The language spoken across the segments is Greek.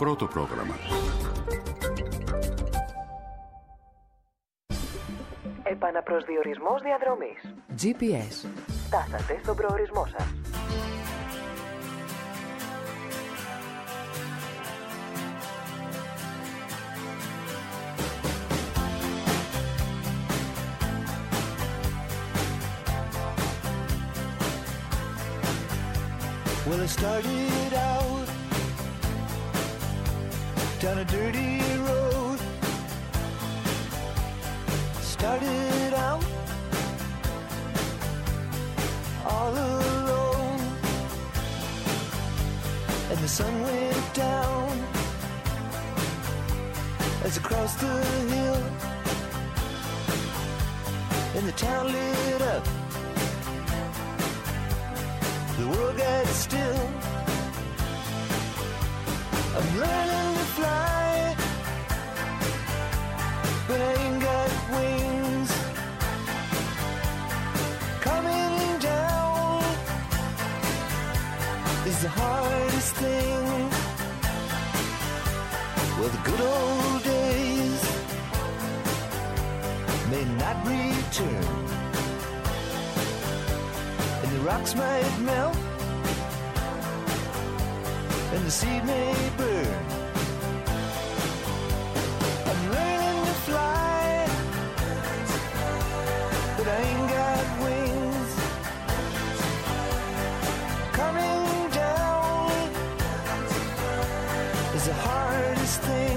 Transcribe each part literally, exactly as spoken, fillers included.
Πρώτο πρόγραμμα. Επαναπροσδιορισμός διαδρομής. τζι πι ες. Φτάσατε στον προορισμό σας. Well, I started out down a dirty road. Started out all alone, and the sun went down as I crossed the hill, and the town lit up. The world got still. I'm learning to fly, but I ain't got wings. Coming down is the hardest thing. Well, the good old days may not return, and the rocks might melt, and the seed may burn. I'm learning to fly, but I ain't got wings. Coming down is the hardest thing.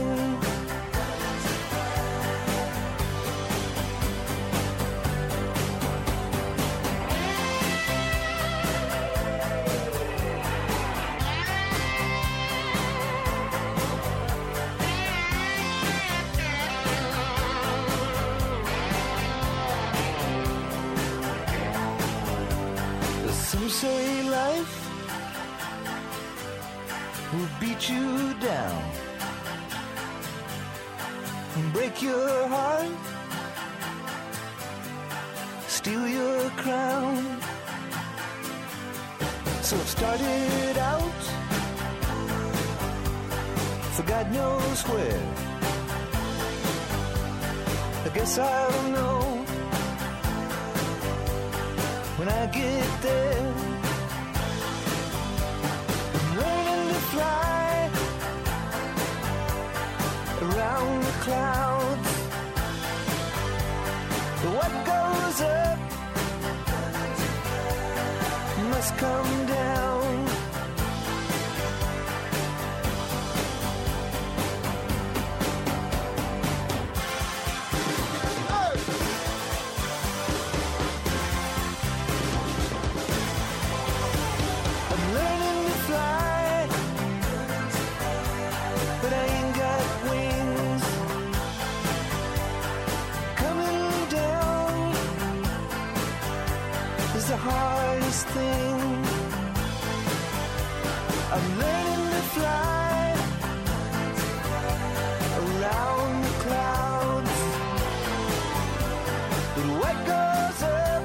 Some say life will beat you down and break your heart, steal your crown. So it started out for God knows where. I guess I'll know when I get there. I'm learning to fly around the clouds. But what goes up must come down. Hardest thing. I'm learning to fly around the clouds, but what goes up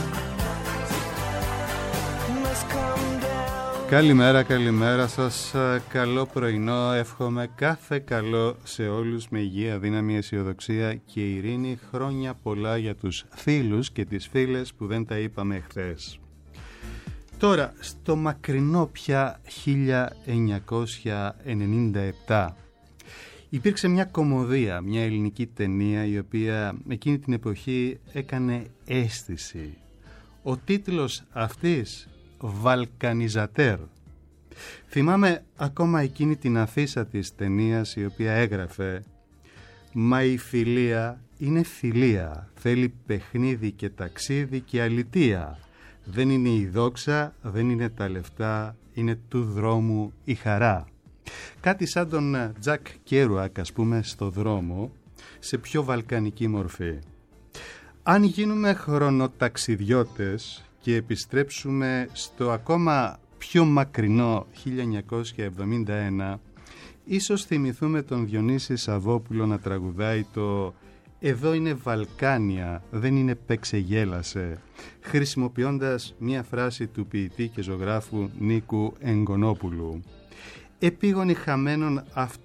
must come down. Καλημέρα, καλημέρα σας, καλό πρωινό, εύχομαι κάθε καλό σε όλους με υγεία, δύναμη, αισιοδοξία και ειρήνη. Χρόνια πολλά για τους φίλους και τις φίλες που δεν τα είπαμε χθες. Τώρα, στο μακρινό πια χίλια εννιακόσια ενενήντα επτά υπήρξε μια κωμωδία, μια ελληνική ταινία η οποία εκείνη την εποχή έκανε αίσθηση. Ο τίτλος αυτής, Βαλκανιζατέρ. Θυμάμαι ακόμα εκείνη την αφίσα της ταινίας η οποία έγραφε «Μα η φιλία είναι φιλία, θέλει παιχνίδι και ταξίδι και αλητεία. Δεν είναι η δόξα, δεν είναι τα λεφτά, είναι του δρόμου η χαρά». Κάτι σαν τον Τζακ Κέρουακ, ας πούμε, στο δρόμο, σε πιο βαλκανική μορφή. Αν γίνουμε χρονοταξιδιώτες και επιστρέψουμε στο ακόμα πιο μακρινό χίλια εννιακόσια εβδομήντα ένα, ίσως θυμηθούμε τον Διονύση Σαββόπουλο να τραγουδάει το «Εδώ είναι Βαλκάνια, δεν είναι παίξε-γέλασε», χρησιμοποιώντας μια φράση του ποιητή και ζωγράφου Νίκου Εγκονόπουλου. επίγονοι χαμένων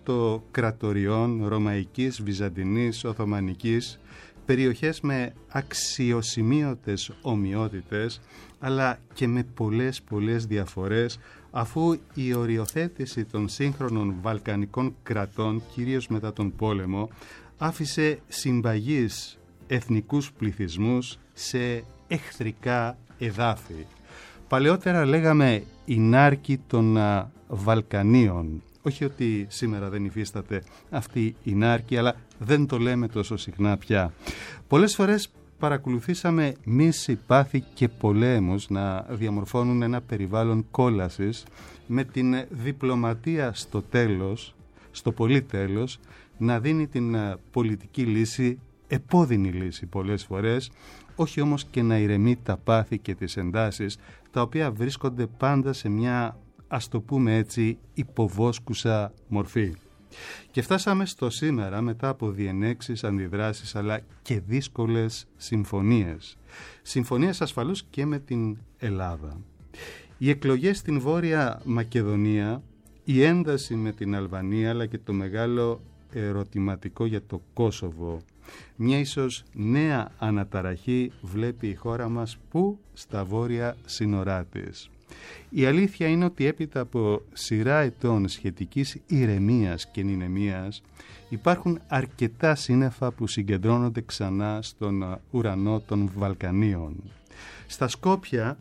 αυτοκρατοριών Ρωμαϊκής, Βυζαντινής, Οθωμανικής, περιοχές με αξιοσημείωτες ομοιότητες, αλλά και με πολλές πολλές διαφορές, αφού η οριοθέτηση των σύγχρονων βαλκανικών κρατών, κυρίως μετά τον πόλεμο, άφησε συμπαγείς εθνικούς πληθυσμούς σε εχθρικά εδάφη. Παλαιότερα λέγαμε η νάρκη των α, Βαλκανίων. Όχι ότι σήμερα δεν υφίσταται αυτή η νάρκη, αλλά δεν το λέμε τόσο συχνά πια. Πολλές φορές παρακολουθήσαμε μίση, πάθη και πολέμους να διαμορφώνουν ένα περιβάλλον κόλασης, με την διπλωματία στο τέλος, στο πολύ τέλος, να δίνει την πολιτική λύση, επώδυνη λύση πολλές φορές, όχι όμως και να ηρεμεί τα πάθη και τις εντάσεις, τα οποία βρίσκονται πάντα σε μια, ας το πούμε έτσι, υποβόσκουσα μορφή. Και φτάσαμε στο σήμερα μετά από διενέξεις, αντιδράσεις, αλλά και δύσκολες συμφωνίες. Συμφωνίες ασφαλώς και με την Ελλάδα. Οι εκλογές στην Βόρεια Μακεδονία, η ένταση με την Αλβανία, αλλά και το μεγάλο ερωτηματικό για το Κόσοβο. Μια ίσως νέα αναταραχή βλέπει η χώρα μας που στα βόρεια σύνορά της. Η αλήθεια είναι ότι έπειτα από σειρά ετών σχετικής ηρεμίας και νηνεμίας υπάρχουν αρκετά σύννεφα που συγκεντρώνονται ξανά στον ουρανό των Βαλκανίων. Στα Σκόπια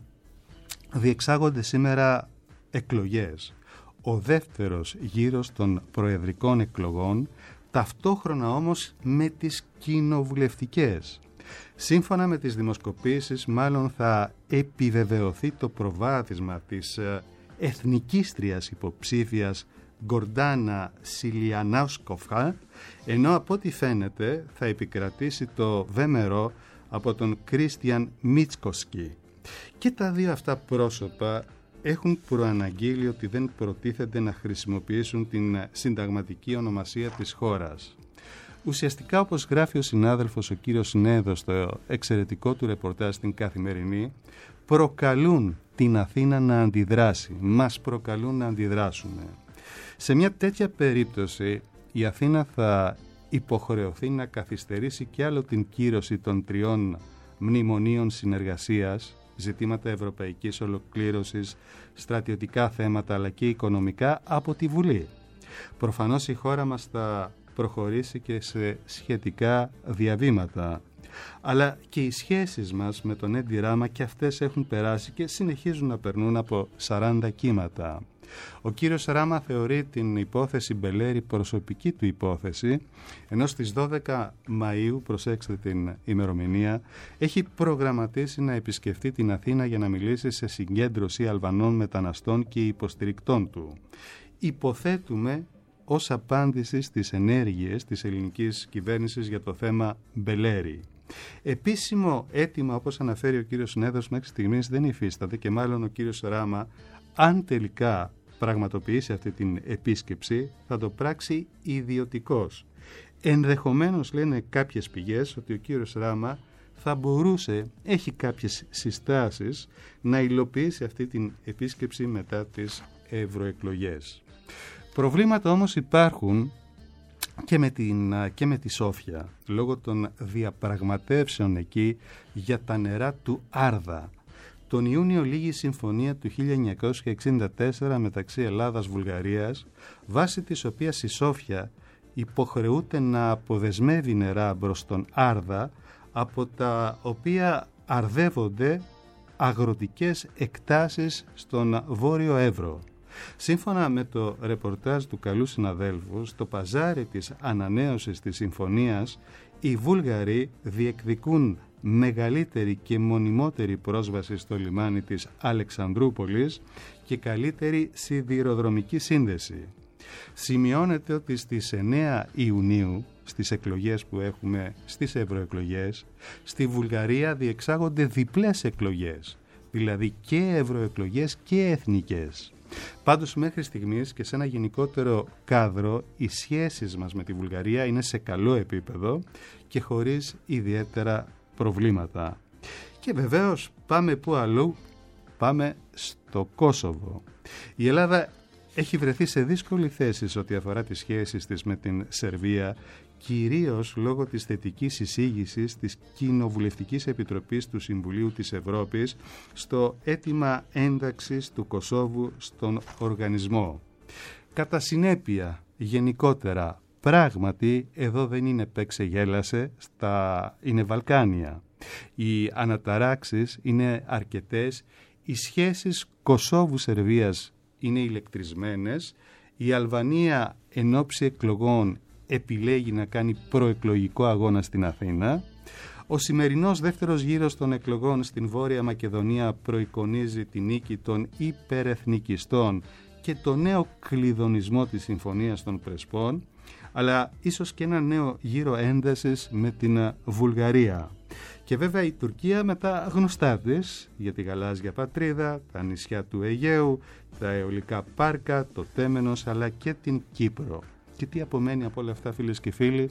διεξάγονται σήμερα εκλογές. Ο δεύτερος γύρος των προεδρικών εκλογών, ταυτόχρονα όμως με τις κοινοβουλευτικές. Σύμφωνα με τις δημοσκοπήσεις, μάλλον θα επιβεβαιωθεί το προβάδισμα της εθνικίστριας υποψήφιας Γκορντάνα Σιλιανάουσκοφα, ενώ από ό,τι φαίνεται θα επικρατήσει το βέμερο από τον Κρίστιαν Μίτσκοσκι. Και τα δύο αυτά πρόσωπα έχουν προαναγγείλει ότι δεν προτίθενται να χρησιμοποιήσουν την συνταγματική ονομασία της χώρας. Ουσιαστικά, όπως γράφει ο συνάδελφος ο κύριος Νέδος στο εξαιρετικό του ρεπορτάζ στην Καθημερινή, προκαλούν την Αθήνα να αντιδράσει, μας προκαλούν να αντιδράσουμε. Σε μια τέτοια περίπτωση η Αθήνα θα υποχρεωθεί να καθυστερήσει κι άλλο την κύρωση των τριών μνημονίων συνεργασίας, ζητήματα ευρωπαϊκής ολοκλήρωσης, στρατιωτικά θέματα αλλά και οικονομικά, από τη Βουλή. Προφανώς η χώρα μας θα προχωρήσει και σε σχετικά διαβήματα. Αλλά και οι σχέσεις μας με τον Έντι Ράμα και αυτές έχουν περάσει και συνεχίζουν να περνούν από σαράντα κύματα. Ο κύριος Ράμα θεωρεί την υπόθεση Μπελέρη προσωπική του υπόθεση, ενώ στις δώδεκα Μαΐου, προσέξτε την ημερομηνία, έχει προγραμματίσει να επισκεφτεί την Αθήνα για να μιλήσει σε συγκέντρωση Αλβανών μεταναστών και υποστηρικτών του. Υποθέτουμε ως απάντηση στις ενέργειες της ελληνικής κυβέρνησης για το θέμα Μπελέρη. Επίσημο αίτημα, όπως αναφέρει ο κύριος Νέδος, μέχρι στιγμής δεν υφίσταται και μάλλον ο κύριος Ράμα, αν τελικά πραγματοποιήσει αυτή την επίσκεψη, θα το πράξει ιδιωτικός. Ενδεχομένως, λένε κάποιες πηγές, ότι ο κύριος Ράμα θα μπορούσε, έχει κάποιες συστάσεις, να υλοποιήσει αυτή την επίσκεψη μετά τις ευρωεκλογές. Προβλήματα όμως υπάρχουν και με, την, και με τη Σόφια, λόγω των διαπραγματεύσεων εκεί για τα νερά του Άρδα. Τον Ιούνιο λήγει η συμφωνία του χίλια εννιακόσια εξήντα τέσσερα μεταξύ Ελλάδας-Βουλγαρίας, βάσει της οποίας η Σόφια υποχρεούται να αποδεσμεύει νερά προς τον Άρδα, από τα οποία αρδεύονται αγροτικές εκτάσεις στον Βόρειο Εύρο. Σύμφωνα με το ρεπορτάζ του καλού συναδέλφου, στο παζάρι της ανανέωσης της συμφωνίας, οι Βούλγαροι διεκδικούν μεγαλύτερη και μονιμότερη πρόσβαση στο λιμάνι της Αλεξανδρούπολης και καλύτερη σιδηροδρομική σύνδεση. Σημειώνεται ότι στις εννέα Ιουνίου, στις εκλογές που έχουμε, στις ευρωεκλογές, στη Βουλγαρία διεξάγονται διπλές εκλογές, δηλαδή και ευρωεκλογές και εθνικές. Πάντως μέχρι στιγμής και σε ένα γενικότερο κάδρο, οι σχέσεις μας με τη Βουλγαρία είναι σε καλό επίπεδο και χωρίς ιδιαίτερα προβλήματα. Και βεβαίως πάμε που αλλού, πάμε στο Κόσοβο. Η Ελλάδα έχει βρεθεί σε δύσκολη θέση σε ό,τι αφορά τις σχέσεις της με την Σερβία, κυρίως λόγω της θετικής εισήγησης της Κοινοβουλευτικής Επιτροπής του Συμβουλίου της Ευρώπης στο αίτημα ένταξης του Κωσόβου στον οργανισμό. Κατά συνέπεια, γενικότερα, πράγματι, εδώ δεν είναι παίξε γέλασε, στα... είναι Βαλκάνια. Οι αναταράξεις είναι αρκετές, οι σχέσεις Κωσόβου-Σερβίας είναι ηλεκτρισμένες, η Αλβανία εν ώψη εκλογών επιλέγει να κάνει προεκλογικό αγώνα στην Αθήνα, ο σημερινός δεύτερος γύρος των εκλογών στην Βόρεια Μακεδονία προεικονίζει τη νίκη των υπερεθνικιστών και το νέο κλειδονισμό της Συμφωνίας των Πρεσπών, αλλά ίσως και ένα νέο γύρο έντασης με την Βουλγαρία. Και βέβαια η Τουρκία με τα γνωστά της για τη γαλάζια πατρίδα, τα νησιά του Αιγαίου, τα αιωλικά πάρκα, το Τέμενος, αλλά και την Κύπρο. Και τι απομένει από όλα αυτά, φίλες και φίλοι?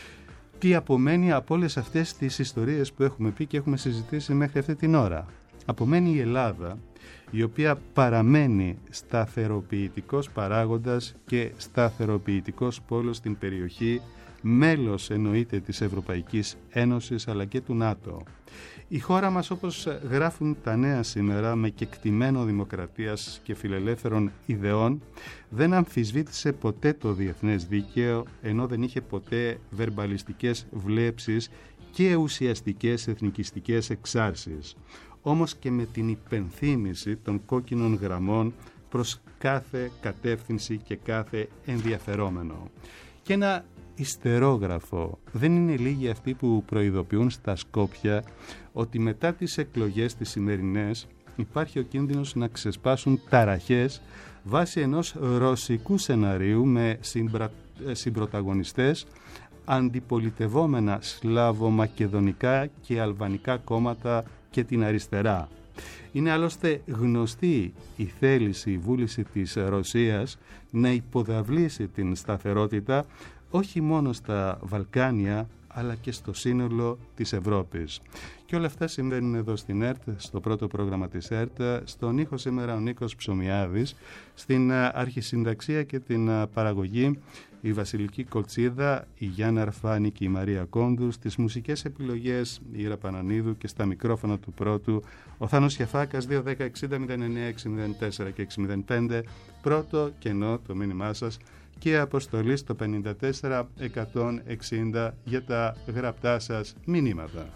Τι απομένει από όλες αυτές τις ιστορίες που έχουμε πει και έχουμε συζητήσει μέχρι αυτή την ώρα? Απομένει η Ελλάδα, η οποία παραμένει σταθεροποιητικός παράγοντας και σταθεροποιητικός πόλος στην περιοχή, μέλος εννοείται της Ευρωπαϊκής Ένωσης αλλά και του ΝΑΤΟ. Η χώρα μας, όπως γράφουν τα νέα σήμερα, με κεκτημένο δημοκρατίας και φιλελεύθερων ιδεών, δεν αμφισβήτησε ποτέ το διεθνές δίκαιο, ενώ δεν είχε ποτέ βερμπαλιστικές βλέψεις και ουσιαστικές εθνικιστικές εξάρσεις. Όμως και με την υπενθύμηση των κόκκινων γραμμών προς κάθε κατεύθυνση και κάθε ενδιαφερόμενο. Και ένα ιστερόγραφο. Δεν είναι λίγοι αυτοί που προειδοποιούν στα Σκόπια ότι μετά τις εκλογές τις σημερινές υπάρχει ο κίνδυνος να ξεσπάσουν ταραχές βάσει ενός ρωσικού σεναρίου με συμπρα... συμπροταγωνιστές αντιπολιτευόμενα σλαβομακεδονικά και αλβανικά κόμματα και την αριστερά. Είναι άλλωστε γνωστή η θέληση, η βούληση της Ρωσίας να υποδαβλήσει την σταθερότητα όχι μόνο στα Βαλκάνια αλλά και στο σύνολο της Ευρώπης. Και όλα αυτά συμβαίνουν εδώ στην ΕΡΤ, στο πρώτο πρόγραμμα της ΕΡΤ. Στον ήχο σήμερα ο Νίκος Ψωμιάδης, στην αρχισυνταξία και την παραγωγή η Βασιλική Κολτσίδα, η Γιάννα Αρφάνη και η Μαρία Κόντου, στις μουσικές επιλογές η Ήρα Πανανίδου και στα μικρόφωνα του πρώτου ο Θάνος Χιαφάκας. Δύο δέκα εξήντα μηδέν εννέα έξι μηδέν τέσσερα και έξι μηδέν πέντε, πρώτο κενό το μήνυμά σας και αποστολή στο πενήντα τέσσερα εκατόν εξήντα για τα γραπτά σας μηνύματα.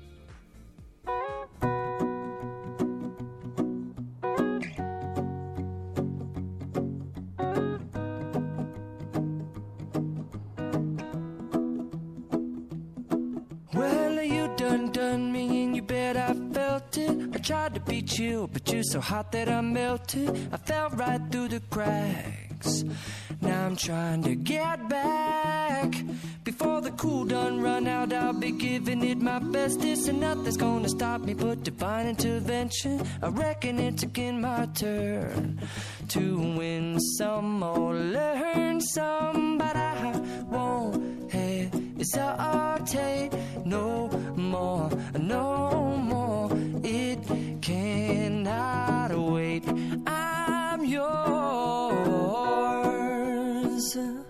Tried to beat you, but you're so hot that I melted. I fell right through the cracks. Now I'm trying to get back. Before the cool done run out, I'll be giving it my bestest, and nothing's gonna stop me but divine intervention. I reckon it's again my turn to win some or learn some, but I won't hesitate no more, no more. It cannot wait. I'm yours.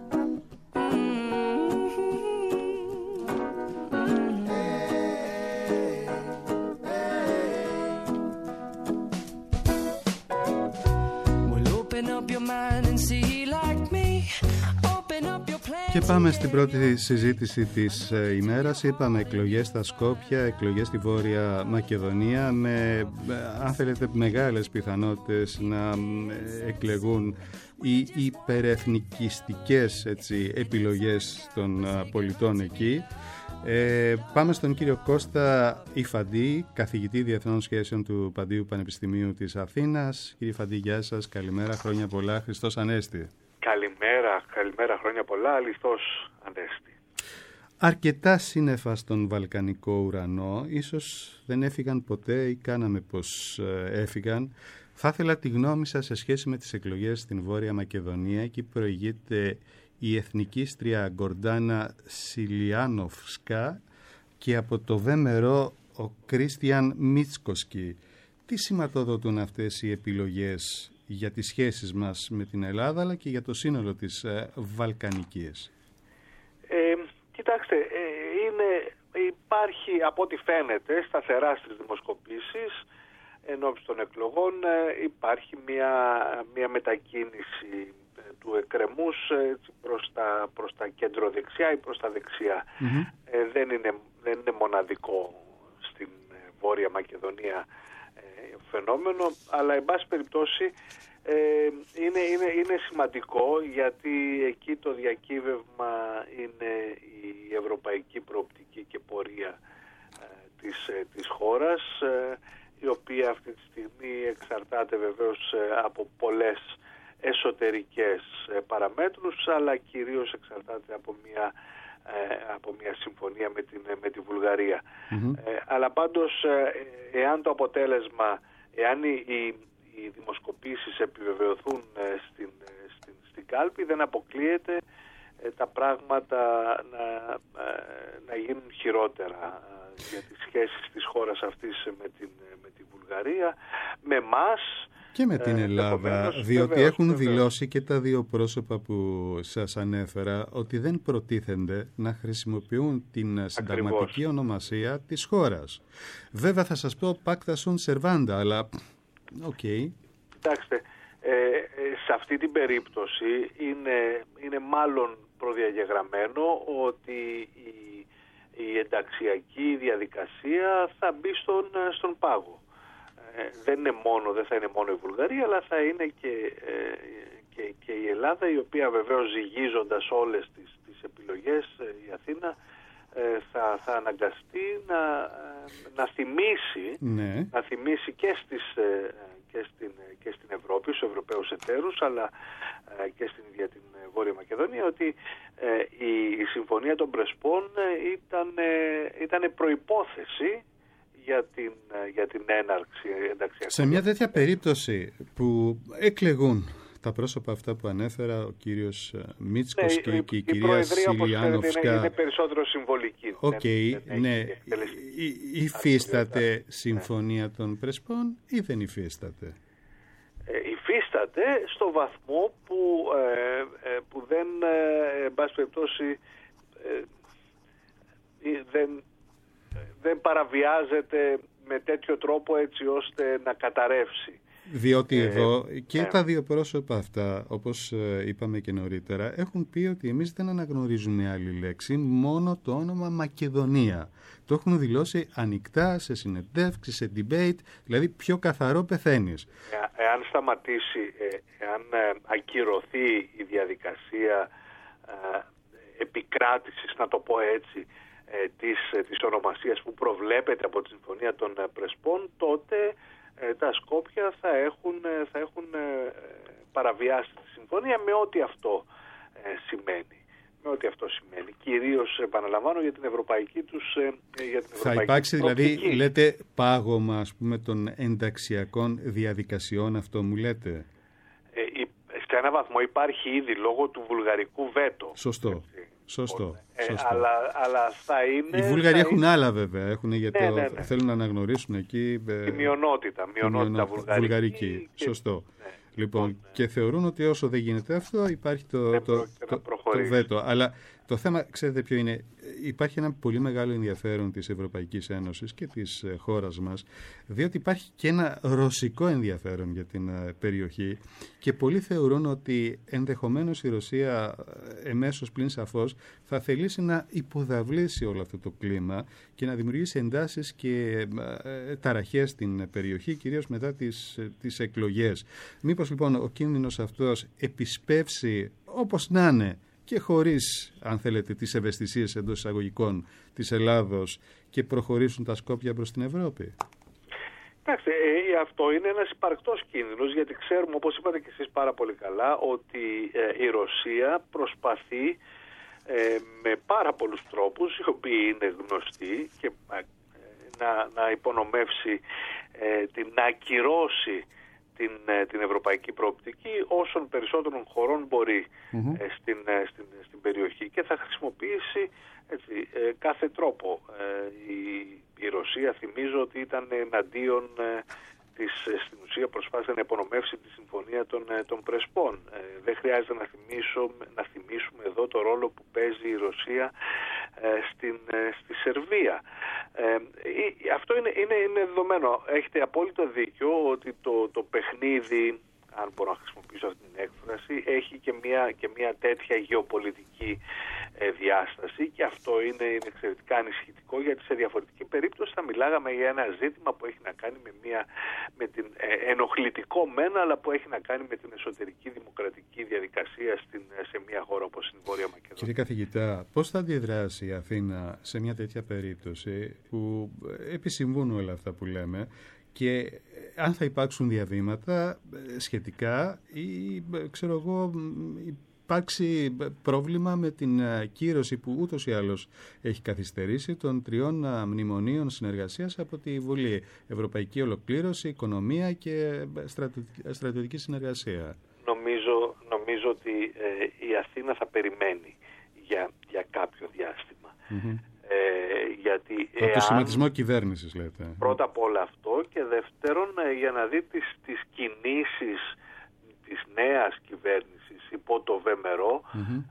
Well, open up your mind and see like me. Και πάμε στην πρώτη συζήτηση της ε, ημέρας. Είπαμε εκλογές στα Σκόπια, εκλογές στη Βόρεια Μακεδονία, με, ε, αν θέλετε, μεγάλες πιθανότητες να ε, εκλεγούν οι υπερεθνικιστικές έτσι, επιλογές των ε, πολιτών εκεί. Ε, πάμε στον κύριο Κώστα Ιφαντή, καθηγητή Διεθνών Σχέσεων του Παντίου Πανεπιστημίου της Αθήνας. Κύριε Ιφαντή, γεια σας, καλημέρα, χρόνια πολλά, Χριστός Ανέστη. Καλημέρα, καλημέρα, χρόνια πολλά, Χριστός Ανέστη. Αρκετά σύννεφα στον βαλκανικό ουρανό, ίσως δεν έφυγαν ποτέ ή κάναμε πως έφυγαν. Θα ήθελα τη γνώμη σας σε σχέση με τις εκλογές στην Βόρεια Μακεδονία. Εκεί προηγείται η εθνικίστρια Γκορντάνα Σιλιάνοφσκα και από το Βέμερο ο Κρίστιαν Μίτσκοσκι. Τι σηματοδοτούν αυτές οι επιλογές για τις σχέσεις μας με την Ελλάδα, αλλά και για το σύνολο της ε, Βαλκανικής? Ε, κοιτάξτε, ε, είναι, υπάρχει από ό,τι φαίνεται σταθερά στις δημοσκοπήσεις ενώπιση των εκλογών, ε, υπάρχει μια, μια μετακίνηση του εκκρεμούς έτσι, προς, τα, προς τα κέντρο-δεξιά ή προς τα δεξιά. Mm-hmm. Ε, δεν, είναι, δεν είναι μοναδικό στην Βόρεια Μακεδονία ε, φαινόμενο, αλλά εν πάση περιπτώσει ε, είναι, είναι, είναι σημαντικό, γιατί εκεί το διακύβευμα είναι η ευρωπαϊκή προοπτική και πορεία ε, της, ε, της χώρας, ε, η οποία αυτή τη στιγμή εξαρτάται βεβαίως ε, από πολλές εσωτερικές παραμέτρους, αλλά κυρίως εξαρτάται από μια, ε, από μια συμφωνία με, την, με τη Βουλγαρία. Mm-hmm. Ε, αλλά πάντως, ε, εάν το αποτέλεσμα, εάν οι, οι, οι δημοσκοπήσεις επιβεβαιωθούν ε, στην, στην, στην κάλπη, δεν αποκλείεται ε, τα πράγματα να, ε, να γίνουν χειρότερα ε, για τις σχέσεις της χώρας αυτής με την, με τη Βουλγαρία, με εμάς, και με την Ελλάδα, ε, διότι βεβαίως, έχουν βεβαίως. δηλώσει και τα δύο πρόσωπα που σας ανέφερα ότι δεν προτίθενται να χρησιμοποιούν την συνταγματική Ακριβώς. ονομασία της χώρας. Βέβαια θα σας πω pacta sunt servanda, αλλά οκ. Okay. Κοιτάξτε, ε, ε, σε αυτή την περίπτωση είναι, είναι μάλλον προδιαγεγραμμένο ότι η, η ενταξιακή διαδικασία θα μπει στον, στον πάγο. Δεν είναι μόνο, δεν θα είναι μόνο η Βουλγαρία, αλλά θα είναι και, ε, και, και η Ελλάδα, η οποία βεβαίως ζυγίζοντας όλες τις, τις επιλογές, η Αθήνα ε, θα, θα αναγκαστεί να, να, θυμίσει, ναι. να θυμίσει και, στις, και, στην, και στην Ευρώπη, στους Ευρωπαίους εταίρους, αλλά ε, και στην ίδια την Βόρεια Μακεδονία, ότι ε, η, η Συμφωνία των Πρεσπών ήταν, ε, ήταν προϋπόθεση για την, για την έναρξη ενταξιακών. Σε μια τέτοια περίπτωση που εκλεγούν τα πρόσωπα αυτά που ανέφερα, ο κύριος Μίτσκος ναι, και η, και η, η κυρία Σιλιάνοφσκα... Είναι, είναι περισσότερο συμβολική. Οκ, okay, ναι. Υφίσταται ναι. συμφωνία ναι. των Πρεσπών ή δεν υφίσταται? Ε, υφίσταται στο βαθμό που, ε, ε, που δεν, ε, εν πάση περιπτώσει, ε, δεν... δεν παραβιάζεται με τέτοιο τρόπο έτσι ώστε να καταρρεύσει. Διότι ε, εδώ και ναι. τα δύο πρόσωπα αυτά, όπως είπαμε και νωρίτερα, έχουν πει ότι εμείς δεν αναγνωρίζουμε άλλη λέξη, μόνο το όνομα Μακεδονία. Το έχουν δηλώσει ανοιχτά, σε συνεντεύξεις, σε debate, δηλαδή πιο καθαρό πεθαίνεις. Ε, εάν σταματήσει, ε, εάν ε, ακυρωθεί η διαδικασία ε, επικράτησης, να το πω έτσι, Της, της ονομασίας που προβλέπεται από τη Συμφωνία των Πρεσπών, τότε ε, τα Σκόπια θα έχουν, θα έχουν ε, παραβιάσει τη Συμφωνία με ό,τι αυτό ε, σημαίνει. Με ό,τι αυτό σημαίνει. Κυρίως, επαναλαμβάνω, για την ευρωπαϊκή τους ε, για την ευρωπαϊκή Θα υπάρξει προοπτική. Δηλαδή, λέτε, πάγωμα ας πούμε, των ενταξιακών διαδικασιών, αυτό μου λέτε? Ε, σε ένα βαθμό υπάρχει ήδη λόγω του βουλγαρικού βέτο. Σωστό. Έτσι. Σωστό, ε, σωστό. Αλλά, αλλά θα είναι... Οι Βούλγαροι έχουν είναι... άλλα βέβαια, έχουν γιατί ναι, ναι, ναι. θέλουν να αναγνωρίσουν εκεί... Τη μειονότητα, μειονότητα βουλγαρική. βουλγαρική. Και... Σωστό. Ναι. Λοιπόν, ναι. και θεωρούν ότι όσο δεν γίνεται αυτό υπάρχει το, το, το, το, το βέτο. Αλλά το θέμα, ξέρετε ποιο είναι, υπάρχει ένα πολύ μεγάλο ενδιαφέρον της Ευρωπαϊκής Ένωσης και της χώρας μας, διότι υπάρχει και ένα ρωσικό ενδιαφέρον για την περιοχή και πολλοί θεωρούν ότι ενδεχομένως η Ρωσία εμέσως πλην σαφώς θα θελήσει να υποδαβλήσει όλο αυτό το κλίμα και να δημιουργήσει εντάσεις και ταραχές στην περιοχή, κυρίως μετά τις, τις εκλογές. Μήπως λοιπόν ο κίνδυνος αυτός επισπεύσει όπως να είναι και χωρίς, αν θέλετε, τις ευαισθησίες εντός εισαγωγικών της Ελλάδος και προχωρήσουν τα Σκόπια προς την Ευρώπη? Κοιτάξτε, ε, αυτό είναι ένας υπαρκτός κίνδυνος, γιατί ξέρουμε, όπως είπατε και εσείς πάρα πολύ καλά, ότι ε, η Ρωσία προσπαθεί ε, με πάρα πολλούς τρόπους, οι οποίοι είναι γνωστοί, και ε, να, να υπονομεύσει, ε, την, να ακυρώσει την, την ευρωπαϊκή προοπτική όσων περισσότερων χωρών μπορεί mm-hmm. ε, στην, στην, στην περιοχή, και θα χρησιμοποιήσει έτσι, ε, κάθε τρόπο. Ε, η, η Ρωσία, θυμίζω ότι ήταν εναντίον ε, της, στην ουσία προσπάθησε να υπονομεύσει τη συμφωνία των, των Πρεσπών. Ε, δεν χρειάζεται να, θυμίσω, να θυμίσουμε εδώ το ρόλο που παίζει η Ρωσία ε, στην, ε, στη Σερβία. Ε, αυτό είναι, είναι, είναι δεδομένο. Έχετε απόλυτο δίκιο ότι το, το παιχνίδι, αν μπορώ να χρησιμοποιήσω αυτή την έκφραση, έχει και μια, και μια τέτοια γεωπολιτική ε, διάσταση, και αυτό είναι, είναι εξαιρετικά ανησυχητικό, γιατί σε διαφορετική περίπτωση θα μιλάγαμε για ένα ζήτημα που έχει να κάνει με, μια, με την ε, ενοχλητικό μένα, αλλά που έχει να κάνει με την εσωτερική δημοκρατική διαδικασία στην, σε μια χώρα όπως η Βόρεια Μακεδονία. Κύριε καθηγητά, πώς θα αντιδράσει η Αθήνα σε μια τέτοια περίπτωση που επισυμβούν όλα αυτά που λέμε, και αν θα υπάρξουν διαβήματα σχετικά ή, ξέρω εγώ, υπάρξει πρόβλημα με την κύρωση που ούτως ή άλλως έχει καθυστερήσει των τριών μνημονίων συνεργασίας από τη Βουλή: Ευρωπαϊκή Ολοκλήρωση, Οικονομία και Στρατιωτική Συνεργασία. Νομίζω, νομίζω ότι ε, η Αθήνα θα περιμένει για, για κάποιο διάστημα. Mm-hmm. Ε, γιατί από εάν, το σχηματισμό κυβέρνησης, λέτε. Πρώτα απ' όλα αυτό, και δεύτερον για να δει τις, τις κινήσεις της νέας κυβέρνησης υπό το Βέμερο mm-hmm.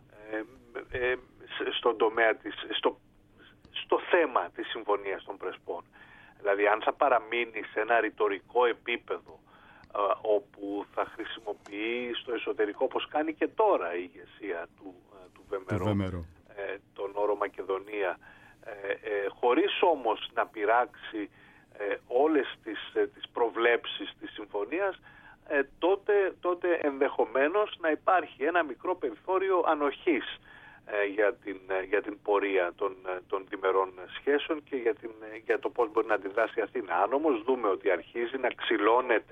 ε, ε, στον τομέα της, στο, στο θέμα της Συμφωνίας των Πρεσπών. Δηλαδή αν θα παραμείνει σε ένα ρητορικό επίπεδο ε, όπου θα χρησιμοποιεί στο εσωτερικό, όπως κάνει και τώρα η ηγεσία του, ε, του Βέμερο, Βέμερο. Ε, τον όρο Μακεδονία, Ε, ε, χωρίς όμως να πειράξει ε, όλες τις, ε, τις προβλέψεις της συμφωνίας, ε, τότε, τότε ενδεχομένως να υπάρχει ένα μικρό περιθώριο ανοχής ε, για, την, ε, για την πορεία των, ε, των διμερών σχέσεων και για, την, ε, για το πώς μπορεί να αντιδράσει η Αθήνα. Αν όμως δούμε ότι αρχίζει να ξυλώνεται,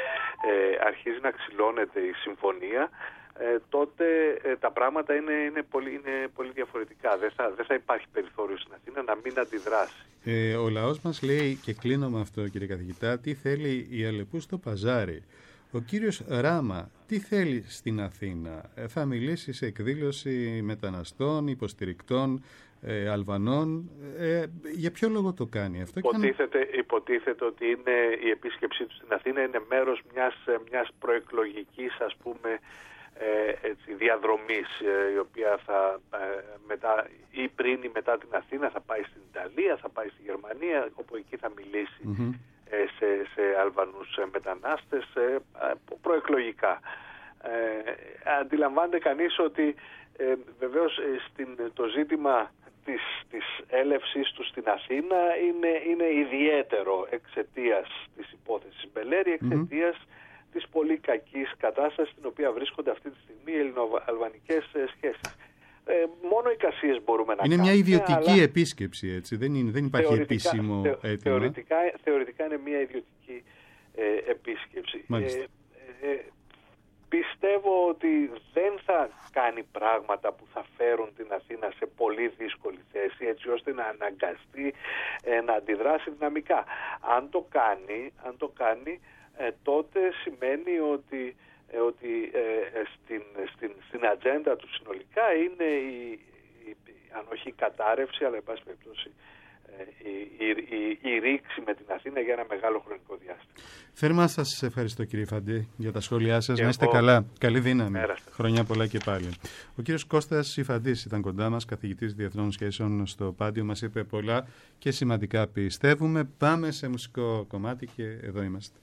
ε, αρχίζει να ξυλώνεται η συμφωνία, Ε, τότε ε, τα πράγματα είναι, είναι, πολύ, είναι πολύ διαφορετικά. Δεν θα, δεν θα υπάρχει περιθώριο στην Αθήνα να μην αντιδράσει. Ε, ο λαός μας λέει, και κλείνω με αυτό κύριε καθηγητά, τι θέλει η Αλεπού στο παζάρι. Ο κύριος Ράμα τι θέλει στην Αθήνα? Ε, θα μιλήσει σε εκδήλωση μεταναστών, υποστηρικτών, ε, Αλβανών. Ε, για ποιο λόγο το κάνει αυτό? Υποτίθεται, αν... υποτίθεται ότι είναι, η επίσκεψή του στην Αθήνα είναι μέρος μιας, μιας προεκλογικής, ας πούμε, Ε, έτσι, διαδρομής, ε, η οποία θα ε, μετά ή πριν ή μετά την Αθήνα θα πάει στην Ιταλία, θα πάει στη Γερμανία, όπου εκεί θα μιλήσει mm-hmm. ε, σε, σε Αλβανούς ε, μετανάστες ε, προεκλογικά. Ε, αντιλαμβάνεται κανείς ότι ε, βεβαίως ε, στην, το ζήτημα της, της έλευσης του στην Αθήνα είναι, είναι ιδιαίτερο εξαιτίας της υπόθεσης Μπελέρη, εξαιτίας mm-hmm. της πολύ κακής κατάστασης στην οποία βρίσκονται αυτή τη στιγμή οι ελληνοαλβανικές σχέσεις. Ε, μόνο εικασίες μπορούμε να είναι κάνουμε. Είναι μια ιδιωτική αλλά... επίσκεψη, έτσι. Δεν, είναι, δεν υπάρχει θεωρητικά, επίσημο θε, αίτημα. Θεωρητικά, θεωρητικά είναι μια ιδιωτική ε, επίσκεψη. Μάλιστα. Ε, ε, πιστεύω ότι δεν θα κάνει πράγματα που θα φέρουν την Αθήνα σε πολύ δύσκολη θέση, έτσι ώστε να αναγκαστεί ε, να αντιδράσει δυναμικά. Αν το κάνει, αν το κάνει Ε, τότε σημαίνει ότι, ε, ότι ε, στην, στην, στην ατζέντα του συνολικά είναι η, η, η αν όχι η κατάρρευση, αλλά εν πάση περιπτώσει ε, η, η, η, η ρήξη με την Αθήνα για ένα μεγάλο χρονικό διάστημα. Θερμά σας ευχαριστώ κύριε Φαντή για τα σχόλιά σας. Και να είστε εγώ... καλά. Καλή δύναμη. Μέραστε. Χρόνια πολλά και πάλι. Ο κύριος Κώστας Ιφαντής ήταν κοντά μας, καθηγητής διεθνών σχέσεων στο Πάντιο. Μας είπε πολλά και σημαντικά πιστεύουμε. Πάμε σε μουσικό κομμάτι και εδώ είμαστε.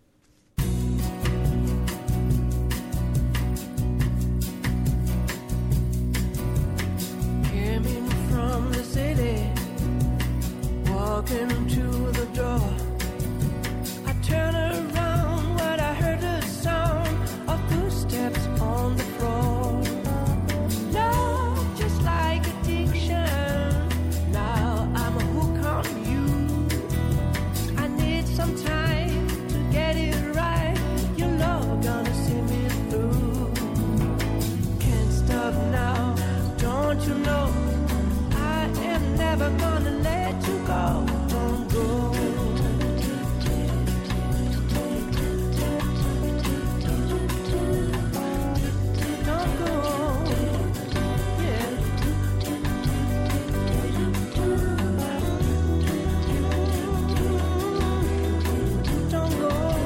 Walking to the door, I turn around when I heard the sound of footsteps on the floor. Love just like addiction, now I'm a hook on you. I need some time to get it right, you know gonna see me through. Can't stop now, don't you know I am never gonna let you go. Don't go. Don't go. Yeah. Don't go.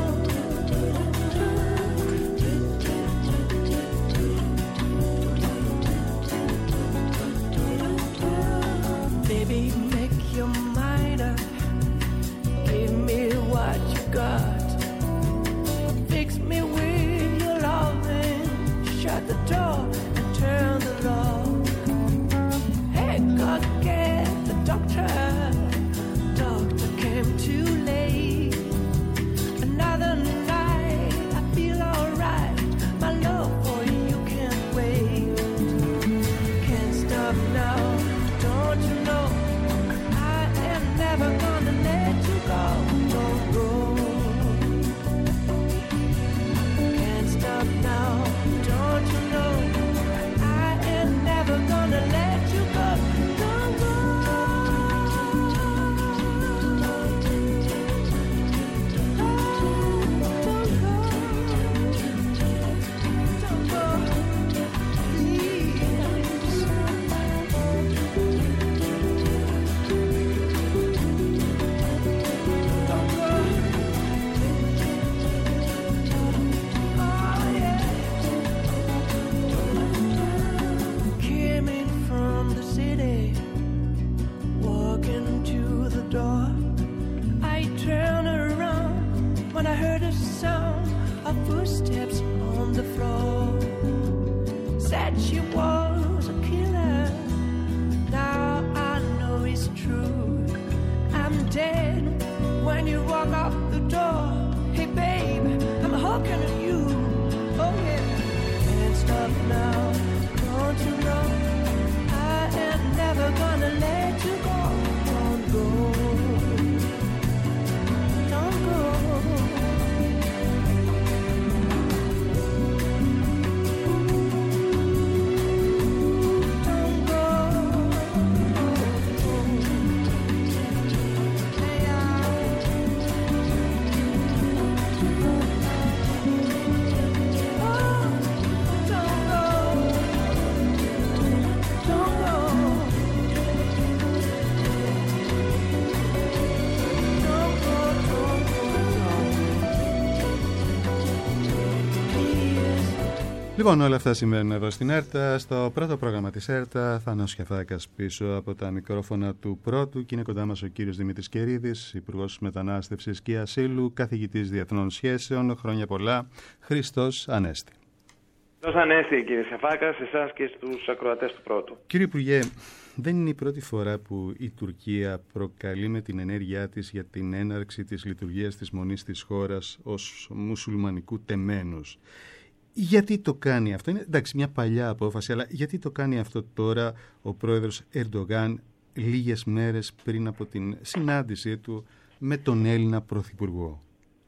Λοιπόν, όλα αυτά συμβαίνουν εδώ στην ΕΡΤΑ. Στο πρώτο πρόγραμμα της ΕΡΤΑ, Θάνος Χιαφάκας πίσω από τα μικρόφωνα του πρώτου, και είναι κοντά μας ο κύριος Δημήτρης Κερίδης, Υπουργός Μετανάστευσης και Ασύλου, καθηγητής Διεθνών Σχέσεων. Χρόνια πολλά. Χριστός Ανέστη. Χριστός Ανέστη, κύριε Χιαφάκα, σε εσάς και στους ακροατές του πρώτου. Κύριε Υπουργέ, δεν είναι η πρώτη φορά που η Τουρκία προκαλεί με την ενέργειά της για την έναρξη της λειτουργίας της Μονής της χώρας ως μουσουλμανικού τεμένους. Γιατί το κάνει αυτό? Είναι εντάξει μια παλιά απόφαση, αλλά γιατί το κάνει αυτό τώρα ο πρόεδρος Ερντογάν λίγες μέρες πριν από την συνάντησή του με τον Έλληνα Πρωθυπουργό?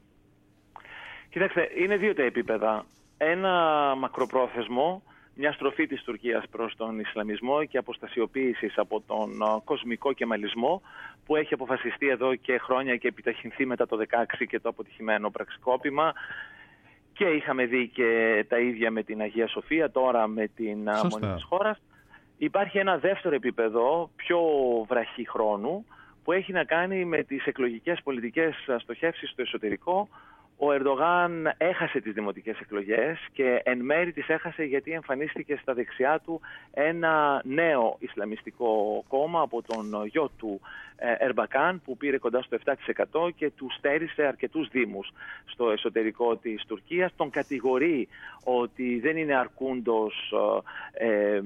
Κοιτάξτε, είναι δύο τα επίπεδα. Ένα μακροπρόθεσμο, μια στροφή της Τουρκίας προς τον Ισλαμισμό και αποστασιοποίησης από τον κοσμικό κεμαλισμό που έχει αποφασιστεί εδώ και χρόνια και επιταχυνθεί μετά το δεκαέξι και το αποτυχημένο πραξικόπημα. Και είχαμε δει και τα ίδια με την Αγία Σοφία, τώρα με την Σωστά. Μονή της χώρας. Υπάρχει ένα δεύτερο επίπεδο, πιο βραχή χρόνου, που έχει να κάνει με τις εκλογικές πολιτικές στοχεύσεις στο εσωτερικό. Ο Ερντογάν έχασε τις δημοτικές εκλογές και εν μέρει τις έχασε γιατί εμφανίστηκε στα δεξιά του ένα νέο Ισλαμιστικό κόμμα από τον γιο του Ερμπακάν, που πήρε κοντά στο επτά τοις εκατό και του στέρισε αρκετούς δήμους στο εσωτερικό της Τουρκίας. Τον κατηγορεί ότι δεν είναι αρκούντος ε, ε,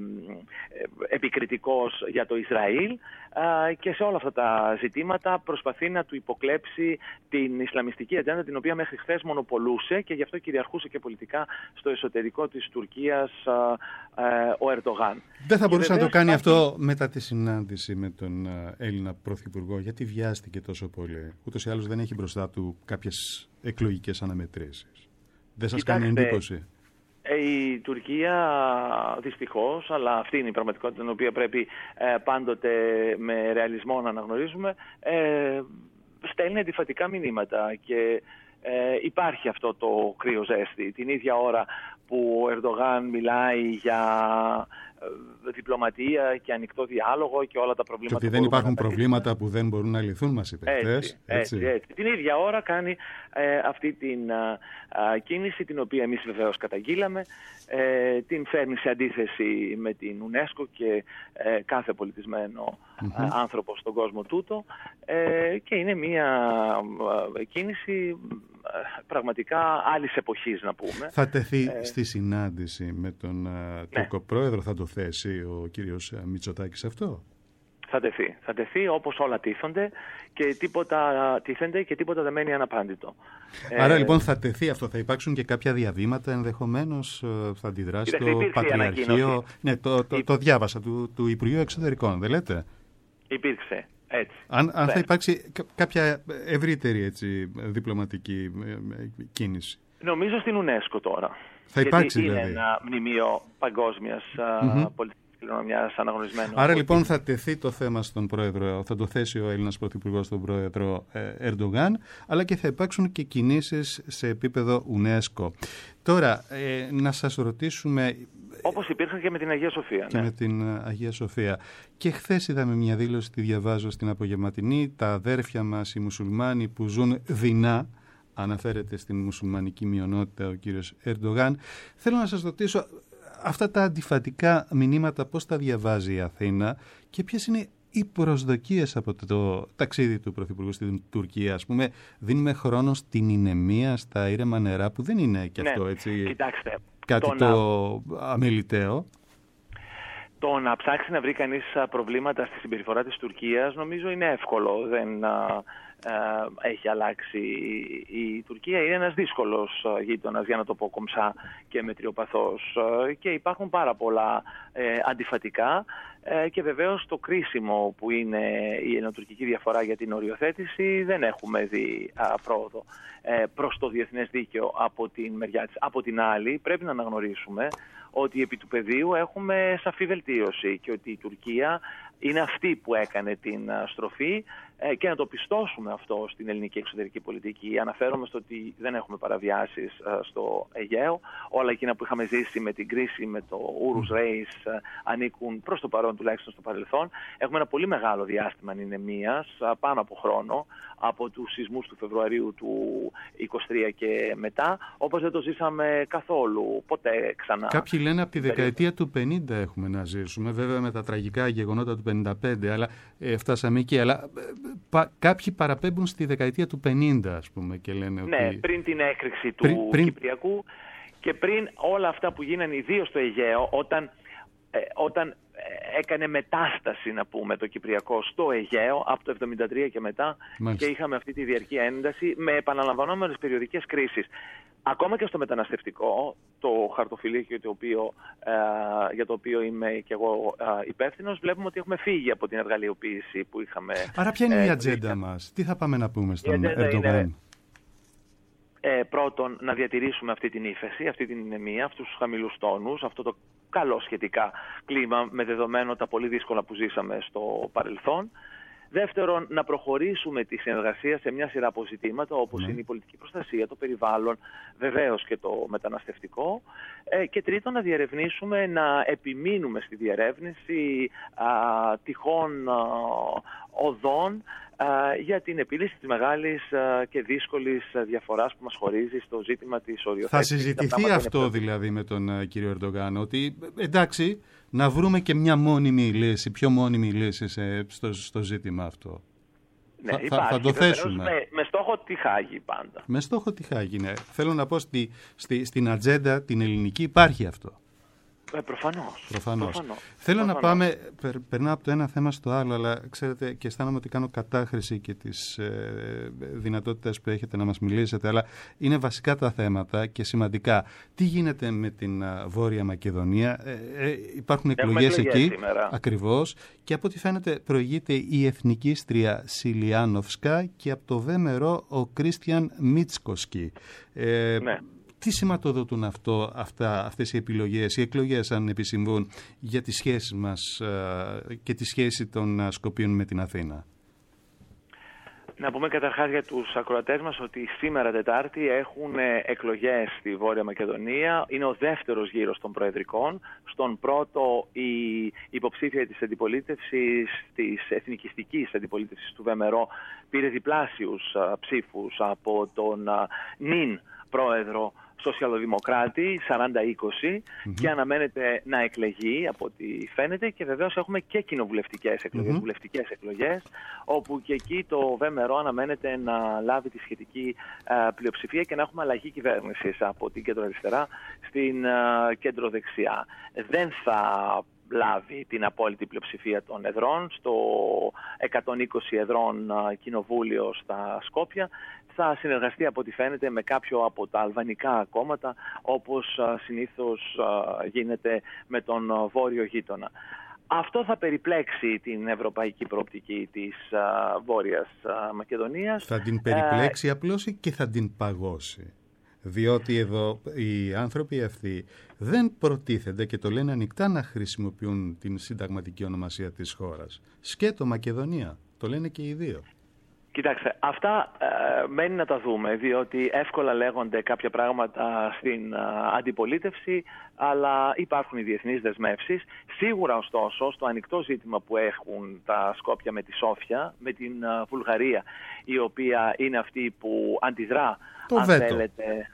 επικριτικός για το Ισραήλ ε, και σε όλα αυτά τα ζητήματα προσπαθεί να του υποκλέψει την Ισλαμιστική ατζέντα, την οποία μέχρι χθες μονοπολούσε και γι' αυτό κυριαρχούσε και πολιτικά στο εσωτερικό της Τουρκίας ε, ε, ο Ερντογάν. Δεν θα μπορούσε να το κάνει υπάρχει... αυτό μετά τη συνάντηση με τον Έλληνα Πρωθυπουργό? Γιατί βιάστηκε τόσο πολύ? Ούτως ή άλλως δεν έχει μπροστά του κάποιες εκλογικές αναμετρήσεις. Δεν σας Κοιτάξτε, κάνει εντύπωση? Η Τουρκία δυστυχώς, αλλά αυτή είναι η πραγματικότητα την οποία πρέπει ε, πάντοτε με ρεαλισμό να αναγνωρίζουμε, ε, στέλνει αντιφατικά μηνύματα και ε, υπάρχει αυτό το κρύο ζέστη. Την ίδια ώρα που ο Ερντογάν μιλάει για ε, διπλωματία και ανοιχτό διάλογο και όλα τα προβλήματα. Και ότι δεν υπάρχουν προβλήματα που δεν μπορούν να λυθούν, μας είπε χθες. Έτσι, έτσι, έτσι, έτσι. Την ίδια ώρα κάνει ε, αυτή την α, α, κίνηση, την οποία εμείς βεβαίως καταγγείλαμε, ε, την φέρνει σε αντίθεση με την UNESCO και ε, κάθε πολιτισμένο mm-hmm. ε, άνθρωπο στον κόσμο τούτο ε, και είναι μια ε, κίνηση ε, πραγματικά άλλης εποχής, να πούμε. Θα τεθεί ε, στη συνάντηση με τον uh, Τούρκο ναι. πρόεδρο, θα το θέσει ο κύριος Μητσοτάκης αυτό? Θα τεθεί. Θα τεθεί όπως όλα τίθονται και τίποτα τίθενται και τίποτα δεν μένει αναπάντητο. Άρα ε, λοιπόν θα τεθεί αυτό, θα υπάρξουν και κάποια διαβήματα ενδεχομένως, θα αντιδράσει το Πατριαρχείο? Ναι, το, το, το διάβασα, του, του Υπουργείου Εξωτερικών, δεν λέτε? Υπήρξε. Έτσι. Αν, αν θα υπάρξει κάποια ευρύτερη έτσι, διπλωματική κίνηση? Νομίζω στην UNESCO τώρα. Θα υπάρξει γιατί δηλαδή. Είναι ένα μνημείο παγκόσμιας mm-hmm. πολιτικής κληρονομιάς αναγνωρισμένο. Άρα λοιπόν θα τεθεί το θέμα στον πρόεδρο, θα το θέσει ο Έλληνας Πρωθυπουργός στον πρόεδρο ε, Ερντογάν, αλλά και θα υπάρξουν και κινήσεις σε επίπεδο UNESCO. Τώρα, ε, να σας ρωτήσουμε... Όπως υπήρχαν και με την Αγία Σοφία. Και ναι. με την Αγία Σοφία. Και χθες είδαμε μια δήλωση, τη διαβάζω στην απογευματινή, τα αδέρφια μας οι μουσουλμάνοι που ζουν δεινά, αναφέρεται στην μουσουλμανική μειονότητα ο κύριος Ερντογάν. Θέλω να σας ρωτήσω, αυτά τα αντιφατικά μηνύματα πώς τα διαβάζει η Αθήνα και ποιες είναι οι προσδοκίες από το ταξίδι του Πρωθυπουργού στην Τουρκία? Ας πούμε, δίνουμε χρόνο στην ηνεμία, στα ήρεμα νερά, που δεν είναι και ναι. αυτό έτσι Κοιτάξτε, κάτι το, το να... αμεληταίο. Το να ψάξει να βρει κανείς προβλήματα στη συμπεριφορά της Τουρκίας νομίζω είναι εύκολο. Δεν α, α, έχει αλλάξει η Τουρκία. Είναι ένας δύσκολος γείτονας, για να το πω κομψά και μετριοπαθώς. Και υπάρχουν πάρα πολλά ε, αντιφατικά ε, και βεβαίως το κρίσιμο που είναι η ελληνοτουρκική διαφορά για την οριοθέτηση δεν έχουμε δει α, πρόοδο ε, προς το διεθνές δίκαιο από την μεριά της. Από την άλλη πρέπει να αναγνωρίσουμε ότι επί του πεδίου έχουμε σαφή βελτίωση και ότι η Τουρκία είναι αυτή που έκανε την στροφή και να το πιστώσουμε αυτό στην ελληνική εξωτερική πολιτική. Αναφέρομαι στο ότι δεν έχουμε παραβιάσεις στο Αιγαίο. Όλα εκείνα που είχαμε ζήσει με την κρίση, με το Urus Reis, ανήκουν προς το παρόν τουλάχιστον στο παρελθόν. Έχουμε ένα πολύ μεγάλο διάστημα ανηνεμίας, πάνω από χρόνο, από τους σεισμούς του Φεβρουαρίου του είκοσι τρία και μετά, όπως δεν το ζήσαμε καθόλου, ποτέ ξανά. Κάποιοι λένε από τη δεκαετία του πενήντα έχουμε να ζήσουμε, βέβαια με τα τραγικά γεγονότα του πενήντα πέντε, αλλά ε, φτάσαμε εκεί. Αλλά ε, πα, κάποιοι παραπέμπουν στη δεκαετία του πενήντα, ας πούμε, και λένε ότι... Ναι, πριν την έκρηξη του πριν, πριν... Κυπριακού και πριν όλα αυτά που γίνανε ιδίως στο Αιγαίο, όταν, ε, όταν έκανε μετάσταση, να πούμε, το Κυπριακό στο Αιγαίο από το εβδομήντα τρία και μετά. Μάλιστα. Και είχαμε αυτή τη διαρκή ένταση με επαναλαμβανόμενες περιοδικές κρίσεις. Ακόμα και στο μεταναστευτικό, το χαρτοφυλάκιο το οποίο, ε, για το οποίο είμαι και εγώ ε, υπεύθυνος, βλέπουμε ότι έχουμε φύγει από την εργαλειοποίηση που είχαμε. Άρα ποια είναι ε, η ατζέντα ε, μας, τι θα πάμε να πούμε στον Ερντογάν? Ε, πρώτον, να διατηρήσουμε αυτή την ύφεση, αυτή την ηνεμία, αυτούς τους χαμηλούς τόνους, αυτό το καλό σχετικά κλίμα με δεδομένο τα πολύ δύσκολα που ζήσαμε στο παρελθόν. Δεύτερον, να προχωρήσουμε τη συνεργασία σε μια σειρά από ζητήματα, όπως mm. είναι η πολιτική προστασία, το περιβάλλον, βεβαίως και το μεταναστευτικό. Ε, και τρίτον, να διερευνήσουμε, να επιμείνουμε στη διερεύνηση α, τυχόν α, οδών α, για την επίλυση της μεγάλης α, και δύσκολης διαφοράς που μας χωρίζει στο ζήτημα της οριοθέτησης. Θα συζητηθεί αυτό δηλαδή με τον uh, κύριο Ερντογάν, ότι εντάξει, να βρούμε και μια μόνιμη λύση, πιο μόνιμη λύση σε, στο, στο ζήτημα αυτό. Ναι, θα, υπάρχει, θα το θέσουμε. Με, με στόχο τη Χάγη πάντα. Με στόχο τη Χάγη, ναι. Θέλω να πω στη, στη, στην ατζέντα την ελληνική υπάρχει αυτό. Ε, προφανώς. Προφανώς. Προφανώς. Θέλω προφανώς. να πάμε, περ, περνάω από το ένα θέμα στο άλλο, αλλά ξέρετε και αισθάνομαι ότι κάνω κατάχρηση και τις ε, δυνατότητες που έχετε να μας μιλήσετε, αλλά είναι βασικά τα θέματα και σημαντικά. Τι γίνεται με την α, Βόρεια Μακεδονία, ε, ε, υπάρχουν εκλογές εκεί, σήμερα. Ακριβώς, και από ό,τι φαίνεται προηγείται η εθνικίστρια Σιλιάνοφσκα και από το Βέμερο ο Κρίστιαν Μίτσκοσκι. Ε, ναι. Τι σηματοδοτούν αυτό, αυτά, αυτές οι επιλογές, οι εκλογές αν επισυμβούν για τις σχέσεις μας ε, και τη σχέση των Σκοπίων με την Αθήνα? Να πούμε καταρχάς για τους ακροατές μας ότι σήμερα Τετάρτη έχουν εκλογές στη Βόρεια Μακεδονία. Είναι ο δεύτερος γύρος των προεδρικών. Στον πρώτο η υποψήφια της αντιπολίτευσης, της εθνικιστικής αντιπολίτευσης του Βεμερό, πήρε διπλάσιους ψήφους από τον νυν πρόεδρο σοσιαλδημοκράτη, σαράντα είκοσι, mm-hmm. και αναμένεται να εκλεγεί από ό,τι φαίνεται, και βεβαίως έχουμε και κοινοβουλευτικές εκλογές, mm-hmm. βουλευτικές εκλογές, όπου και εκεί το Βέμερο αναμένεται να λάβει τη σχετική uh, πλειοψηφία και να έχουμε αλλαγή κυβέρνησης από την κέντρο-αριστερά στην uh, κέντρο-δεξιά. Δεν θα λάβει την απόλυτη πλειοψηφία των εδρών στο εκατόν είκοσι εδρών uh, κοινοβούλιο στα Σκόπια. Θα συνεργαστεί από ό,τι φαίνεται με κάποιο από τα αλβανικά κόμματα, όπως α, συνήθως α, γίνεται με τον α, βόρειο γείτονα. Αυτό θα περιπλέξει την ευρωπαϊκή προοπτική της α, Βόρειας α, Μακεδονίας. Θα την περιπλέξει ε... απλώς και θα την παγώσει. Διότι εδώ οι άνθρωποι αυτοί δεν προτίθενται, και το λένε ανοιχτά, να χρησιμοποιούν την συνταγματική ονομασία της χώρας. Σκέτο Μακεδονία, το λένε και οι δύο. Κοιτάξτε, αυτά ε, μένει να τα δούμε, διότι εύκολα λέγονται κάποια πράγματα στην ε, αντιπολίτευση, αλλά υπάρχουν οι διεθνείς δεσμεύσεις. Σίγουρα, ωστόσο, στο ανοιχτό ζήτημα που έχουν τα Σκόπια με τη Σόφια, με την ε, Βουλγαρία, η οποία είναι αυτή που αντιδρά, το αν βέτο. θέλετε,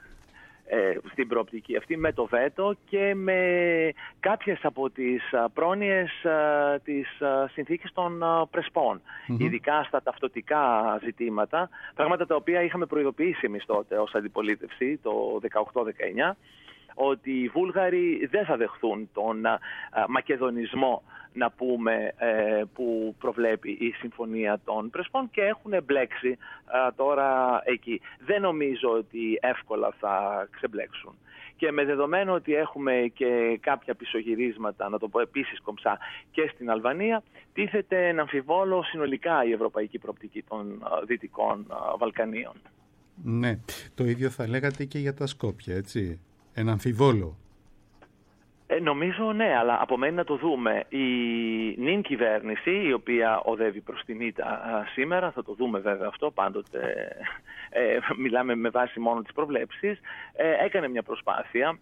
στην προοπτική αυτή, με το βέτο και με κάποιες από τις πρόνοιες της συνθήκης των Πρεσπών, mm-hmm. ειδικά στα ταυτοτικά ζητήματα, πράγματα τα οποία είχαμε προειδοποιήσει εμείς τότε ως αντιπολίτευση το δεκαοκτώ δεκαεννιά, ότι οι Βούλγαροι δεν θα δεχθούν τον α, μακεδονισμό, να πούμε, ε, που προβλέπει η Συμφωνία των Πρεσπών, και έχουν μπλέξει α, τώρα εκεί. Δεν νομίζω ότι εύκολα θα ξεμπλέξουν. Και με δεδομένο ότι έχουμε και κάποια πισωγυρίσματα, να το πω επίσης κομψά, και στην Αλβανία, τίθεται να αμφιβόλω συνολικά η ευρωπαϊκή προοπτική των α, Δυτικών α, Βαλκανίων. Ναι, το ίδιο θα λέγατε και για τα Σκόπια, έτσι. Ένα αμφιβόλο. Ε, νομίζω ναι, αλλά απομένει να το δούμε. Η νυν κυβέρνηση, η οποία οδεύει προς την ήττα σήμερα, θα το δούμε βέβαια αυτό, πάντοτε ε, μιλάμε με βάση μόνο τις προβλέψεις, ε, έκανε μια προσπάθεια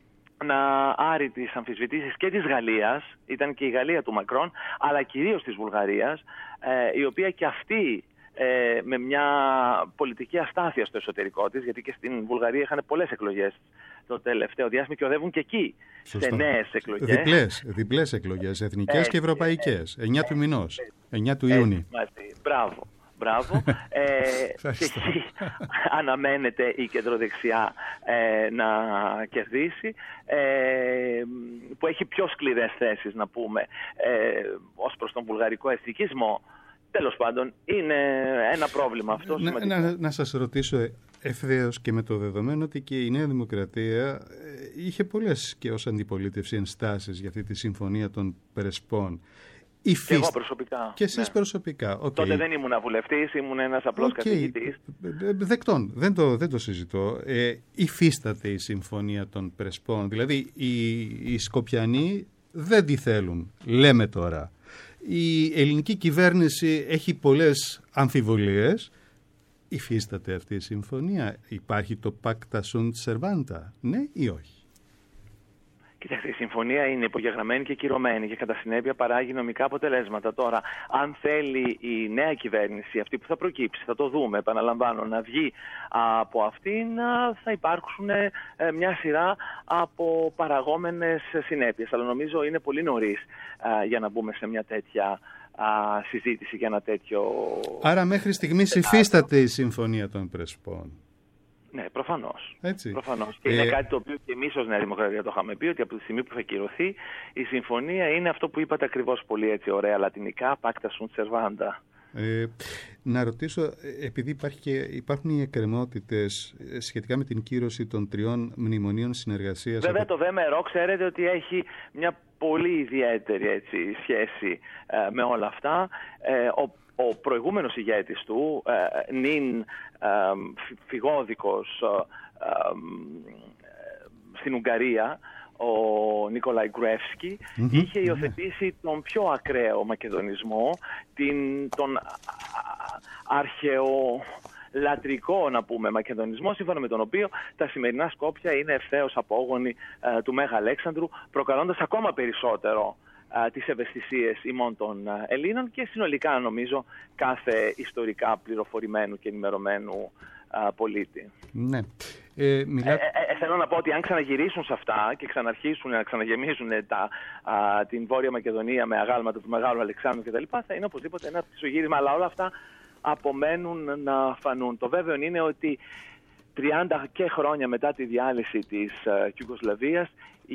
να άρει τις αμφισβητήσεις και της Γαλλίας, ήταν και η Γαλλία του Μακρόν, αλλά κυρίως της Βουλγαρίας, ε, η οποία και αυτή ε, με μια πολιτική αστάθεια στο εσωτερικό της, γιατί και στην Βουλγαρία είχαν πολλές εκλογές το τελευταίο διάστημα και οδεύουν και εκεί. Σωστό. Σε νέες εκλογές. Διπλές, διπλές εκλογές, εθνικές έτσι, και ευρωπαϊκές. εννιά του μηνός, εννιά του Ιούνιου. Μπράβο. Μπράβο. ε, και εκεί αναμένεται η κεντροδεξιά ε, να κερδίσει, ε, που έχει πιο σκληρές θέσεις, να πούμε, ε, ως προς τον βουλγαρικό εθνικισμό. Τέλος πάντων, είναι ένα πρόβλημα αυτό. Να, να, να σας ρωτήσω ευθέως και με το δεδομένο ότι και η Νέα Δημοκρατία είχε πολλές και ως αντιπολίτευση ενστάσεις για αυτή τη συμφωνία των Πρεσπών. Υφίσ... Και εγώ προσωπικά. Και εσείς ναι. προσωπικά. Okay. Τότε δεν ήμουν βουλευτής, ήμουν ένας απλός okay. καθηγητής. Δεκτών, δεν το, δεν το συζητώ. Ε, υφίσταται η συμφωνία των Πρεσπών. Δηλαδή οι, οι Σκοπιανοί δεν τη θέλουν, λέμε τώρα. Η ελληνική κυβέρνηση έχει πολλές αμφιβολίες. Υφίσταται αυτή η συμφωνία? Υπάρχει το Pacta sunt servanda, ναι ή όχι? Κοιτάξτε, η συμφωνία είναι υπογεγραμμένη και κυρωμένη και κατά συνέπεια παράγει νομικά αποτελέσματα. Τώρα, αν θέλει η νέα κυβέρνηση, αυτή που θα προκύψει, θα το δούμε, επαναλαμβάνω, να βγει από αυτήν, θα υπάρξουν μια σειρά από παραγόμενες συνέπειες. Αλλά νομίζω είναι πολύ νωρίς για να μπούμε σε μια τέτοια συζήτηση για ένα τέτοιο... Άρα μέχρι στιγμής υφίσταται η συμφωνία των Πρεσπών. Ναι, προφανώς. Έτσι. προφανώς. Και ε... είναι κάτι το οποίο και εμείς ως Νέα Δημοκρατία το είχαμε πει, ότι από τη στιγμή που θα κυρωθεί η συμφωνία είναι αυτό που είπατε ακριβώς πολύ έτσι ωραία λατινικά, Pacta sunt servanda. Ε, να ρωτήσω, επειδή υπάρχει και, υπάρχουν οι εκκρεμότητες σχετικά με την κύρωση των τριών μνημονίων συνεργασίας... Βέβαια από... το ΒΜΡΟ ξέρετε ότι έχει μια πολύ ιδιαίτερη έτσι, σχέση ε, με όλα αυτά. Ε, ο Ο προηγούμενος ηγέτης του, ε, νυν ε, φυγόδικος ε, ε, στην Ουγγαρία, ο Νίκολαϊ Γκρεύσκι, mm-hmm. είχε υιοθετήσει mm-hmm. τον πιο ακραίο μακεδονισμό, την, τον αρχαιολατρικό, να πούμε, μακεδονισμό, σύμφωνα με τον οποίο τα σημερινά Σκόπια είναι ευθέως απόγονοι ε, του Μέγα Αλέξανδρου, προκαλώντας ακόμα περισσότερο τις ευαισθησίες ημών των Ελλήνων και συνολικά νομίζω κάθε ιστορικά πληροφορημένου και ενημερωμένου α, πολίτη. Ναι. Ε, μιλά... ε, ε, θέλω να πω ότι αν ξαναγυρίσουν σε αυτά και ξαναρχίσουν να ξαναγεμίζουν τα, α, την Βόρεια Μακεδονία με αγάλματα του Μεγάλου Αλεξάνδρου κτλ. Θα είναι οπωσδήποτε ένα πισωγύρισμα, αλλά όλα αυτά απομένουν να φανούν. Το βέβαιο είναι ότι τριάντα και χρόνια μετά τη διάλυση της Ιουγκοσλαβίας,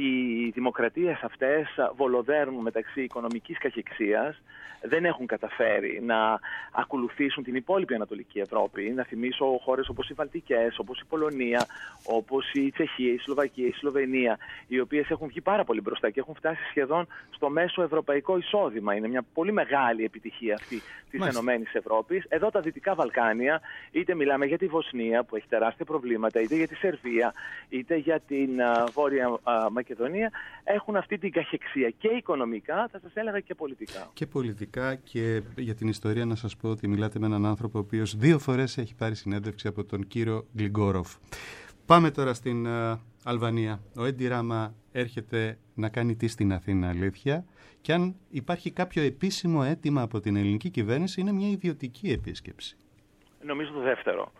οι δημοκρατίες αυτές βολοδέρνουν μεταξύ οικονομικής καχυξίας, δεν έχουν καταφέρει να ακολουθήσουν την υπόλοιπη Ανατολική Ευρώπη. Να θυμίσω χώρες όπως οι Βαλτικές, όπως η Πολωνία, όπως η Τσεχία, η Σλοβακία, η Σλοβενία, οι οποίες έχουν βγει πάρα πολύ μπροστά και έχουν φτάσει σχεδόν στο μέσο ευρωπαϊκό εισόδημα. Είναι μια πολύ μεγάλη επιτυχία αυτή της Ενωμένης Ευρώπης. Εδώ τα Δυτικά Βαλκάνια, είτε μιλάμε για τη Βοσνία που έχει τεράστια προβλήματα, είτε για τη Σερβία, είτε για την uh, Βόρεια uh, Μακεδονία, έχουν αυτή την καχυξία και οικονομικά, θα σας έλεγα και πολιτικά. Και πολιτικά, και για την ιστορία να σας πω ότι μιλάτε με έναν άνθρωπο ο οποίος δύο φορές έχει πάρει συνέντευξη από τον κύριο Γκλιγκόροφ. Πάμε τώρα στην uh, Αλβανία. Ο Έντι Ράμα έρχεται να κάνει τι στην Αθήνα, αλήθεια, και αν υπάρχει κάποιο επίσημο αίτημα από την ελληνική κυβέρνηση, είναι μια ιδιωτική επίσκεψη. Νομίζω το δεύτερο.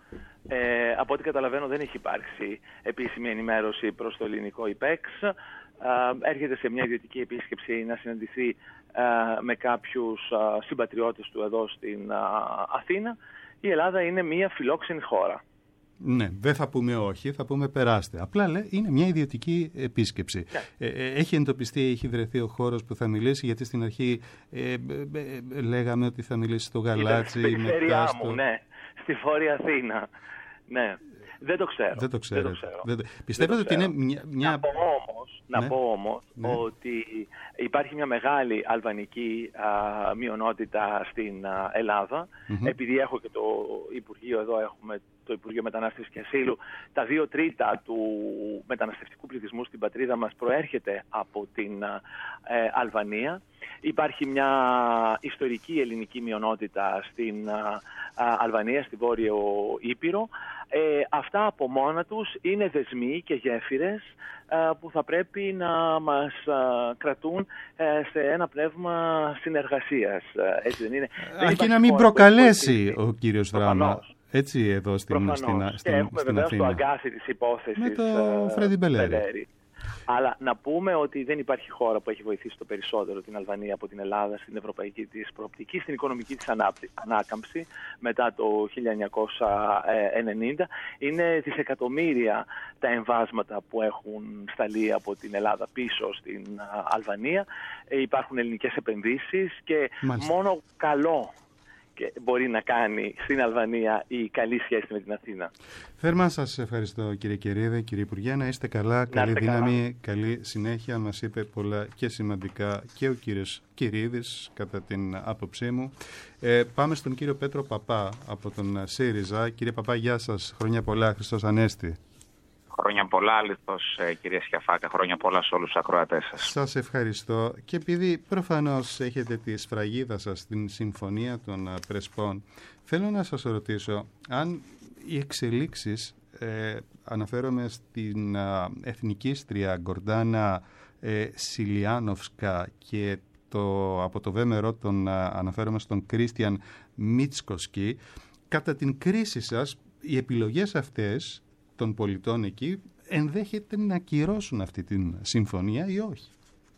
Ε, από ό,τι καταλαβαίνω δεν έχει υπάρξει επίσημη ενημέρωση προς το ελληνικό ΙΠΕΞ. Ε, έρχεται σε μια ιδιωτική επίσκεψη να συναντηθεί ε, με κάποιους ε, συμπατριώτες του εδώ στην ε, Αθήνα. Η Ελλάδα είναι μια φιλόξενη χώρα. Ναι, δεν θα πούμε όχι, θα πούμε περάστε. Απλά λέει, είναι μια ιδιωτική επίσκεψη. Ναι. Ε, έχει εντοπιστεί, έχει βρεθεί ο χώρος που θα μιλήσει, γιατί στην αρχή ε, ε, ε, λέγαμε ότι θα μιλήσει στο Γαλάτσι. Στην περιφέρειά στο... μου, ναι, στη Βόρεια Αθήνα. Ναι. Δεν το ξέρω. Δεν το ξέρω. Δεν το ξέρω. Δεν το... Πιστεύετε ότι είναι μια... μια... Να πω όμως, ναι. να πω όμως ναι. ότι υπάρχει μια μεγάλη αλβανική α, μειονότητα στην α, Ελλάδα. Mm-hmm. Επειδή έχω και το Υπουργείο εδώ, έχουμε το Υπουργείο Μετανάστευσης και Ασύλου, τα δύο τρίτα του μεταναστευτικού πληθυσμού στην πατρίδα μας προέρχεται από την ε, Αλβανία. Υπάρχει μια ιστορική ελληνική μειονότητα στην α, α, Αλβανία, στη Βόρειο Ήπειρο. Ε, αυτά από μόνα τους είναι δεσμοί και γέφυρες α, που θα πρέπει να μας α, κρατούν α, σε ένα πνεύμα συνεργασίας. Έτσι δεν είναι? Αρκεί να μην προκαλέσει ο κύριος Δράμα. Έτσι εδώ στην, Προφανώς. στην, στην, και έχουμε στην βεβαίως Αθήνα. το αγκάθι της υπόθεσης με το Φρέντι Μπελέρη. Αλλά να πούμε ότι δεν υπάρχει χώρα που έχει βοηθήσει το περισσότερο την Αλβανία από την Ελλάδα στην ευρωπαϊκή της προοπτική, στην οικονομική της ανάκαμψη μετά το χίλια εννιακόσια ενενήντα. Είναι δισεκατομμύρια τα εμβάσματα που έχουν σταλεί από την Ελλάδα πίσω στην Αλβανία. Υπάρχουν ελληνικές επενδύσεις και Μάλιστα. μόνο καλό και μπορεί να κάνει στην Αλβανία η καλή σχέση με την Αθήνα. Θέρμα σας ευχαριστώ κύριε Κερίδη, κύριε Υπουργέ, να είστε καλά, καλή δύναμη, καλά. Καλή συνέχεια. Μας είπε πολλά και σημαντικά και ο κύριος Κερίδης κατά την άποψή μου. Ε, πάμε στον κύριο Πέτρο Παπά από τον ΣΥΡΙΖΑ. Κύριε Παπά, γεια σας, χρόνια πολλά, Χριστός Ανέστη. Χρόνια πολλά, αληθώς, κυρία Σκιαφάκα. Χρόνια πολλά σε όλους τους ακροατές σας. Σας ευχαριστώ. Και επειδή προφανώς έχετε τη σφραγίδα σας στην Συμφωνία των Πρεσπών, θέλω να σας ρωτήσω αν οι εξελίξεις, ε, αναφέρομαι στην α, εθνικίστρια Γκορντάνα ε, Σιλιάνοφσκα και το, από το Βέμερο τον α, αναφέρομαι στον Κρίστιαν Μίτσκοσκι, κατά την κρίση σας οι επιλογές αυτές των πολιτών εκεί ενδέχεται να ακυρώσουν αυτή την συμφωνία ή όχι?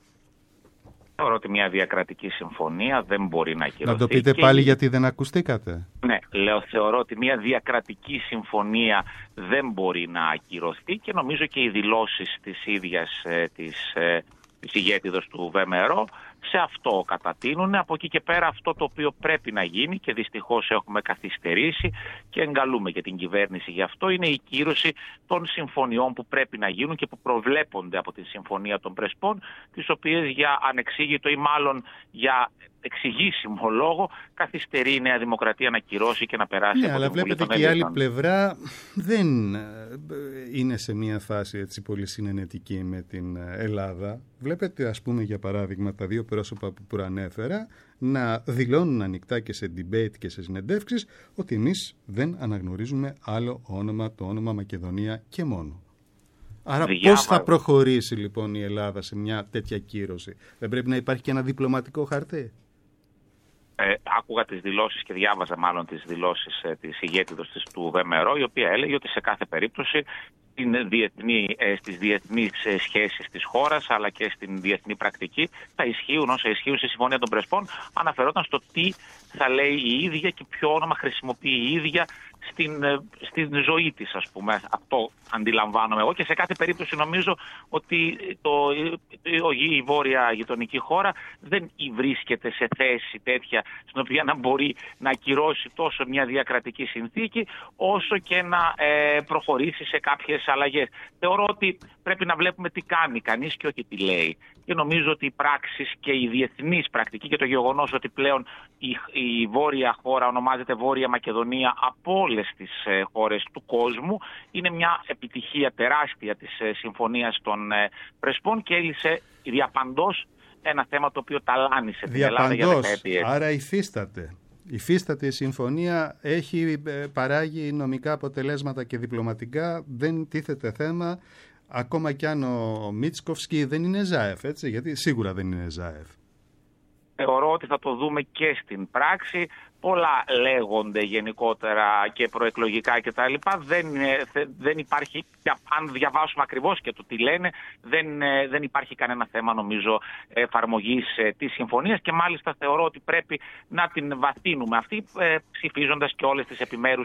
Θεωρώ ότι μια διακρατική συμφωνία δεν μπορεί να ακυρωθεί. Να το πείτε και... πάλι γιατί δεν ακουστήκατε. Ναι, λέω θεωρώ ότι μια διακρατική συμφωνία δεν μπορεί να ακυρωθεί και νομίζω και οι δηλώσεις της ίδιας ε, της, ε, της ηγέτιδος του ΒΜΡΟ σε αυτό κατατείνουν. Από εκεί και πέρα αυτό το οποίο πρέπει να γίνει και δυστυχώς έχουμε καθυστερήσει και εγκαλούμε και την κυβέρνηση γι' αυτό, είναι η κύρωση των συμφωνιών που πρέπει να γίνουν και που προβλέπονται από τη Συμφωνία των Πρεσπών, τις οποίες για ανεξήγητο ή μάλλον για εξηγήσιμο λόγο καθυστερεί η Νέα Δημοκρατία να κυρώσει και να περάσει ναι, από αλλά την Βουλή βλέπετε των και η Ελλήνων. άλλη πλευρά δεν είναι σε μια φάση έτσι πολύ συνενετική με την Ελλάδα. Βλέπετε, ας πούμε, για παράδειγμα, τα δύο πρόσωπα που προανέφερα να δηλώνουν ανοιχτά και σε debate και σε συνεντεύξεις ότι εμείς δεν αναγνωρίζουμε άλλο όνομα, το όνομα Μακεδονία και μόνο. Άρα Διάβα... πώς θα προχωρήσει λοιπόν η Ελλάδα σε μια τέτοια κύρωση? Δεν πρέπει να υπάρχει και ένα διπλωματικό χαρτί? Ε, άκουγα τις δηλώσεις και διάβαζα μάλλον τις δηλώσεις ε, της ηγέτιδος της του ΒΜΡΟ, η οποία έλεγε ότι σε κάθε περίπτωση στην διεθνή, ε, στις διεθνείς ε, σχέσεις της χώρας αλλά και στην διεθνή πρακτική θα ισχύουν όσα ισχύουν στη Συμφωνία των Πρεσπών. Αναφερόταν στο τι θα λέει η ίδια και ποιο όνομα χρησιμοποιεί η ίδια στην, ε, στην ζωή της, ας πούμε. Αυτό αντιλαμβάνομαι εγώ και σε κάθε περίπτωση νομίζω ότι το, το, η βόρεια γειτονική χώρα δεν βρίσκεται σε θέση τέτοια στην οποία να μπορεί να ακυρώσει τόσο μια διακρατική συνθήκη όσο και να ε, προχωρήσει σε κάποιες αλλαγές. Θεωρώ ότι πρέπει να βλέπουμε τι κάνει κανείς και όχι τι λέει. Και νομίζω ότι οι πράξεις και η διεθνής πρακτική και το γεγονός ότι πλέον η, η βόρεια χώρα ονομάζεται Βόρεια Μακεδονία από όλες τις ε, χώρες του κόσμου είναι μια επιτυχία τεράστια της ε, Συμφωνίας των ε, Πρεσπών και έλυσε διαπαντός ένα θέμα το οποίο ταλάνισε την Ελλάδα για δεκαετίες. Άρα υφίσταται. Υφίσταται η συμφωνία, έχει παράγει νομικά αποτελέσματα και διπλωματικά, δεν τίθεται θέμα, ακόμα κι αν ο Μίτσκοφσκι δεν είναι Ζάεφ, έτσι, γιατί σίγουρα δεν είναι Ζάεφ. Θεωρώ ότι θα το δούμε και στην πράξη. Πολλά λέγονται γενικότερα και προεκλογικά κτλ. Δεν, δεν υπάρχει, αν διαβάσουμε ακριβώς και το τι λένε, δεν, δεν υπάρχει κανένα θέμα νομίζω εφαρμογής της συμφωνίας και μάλιστα θεωρώ ότι πρέπει να την βαθύνουμε αυτή ψηφίζοντας και όλες τις επιμέρους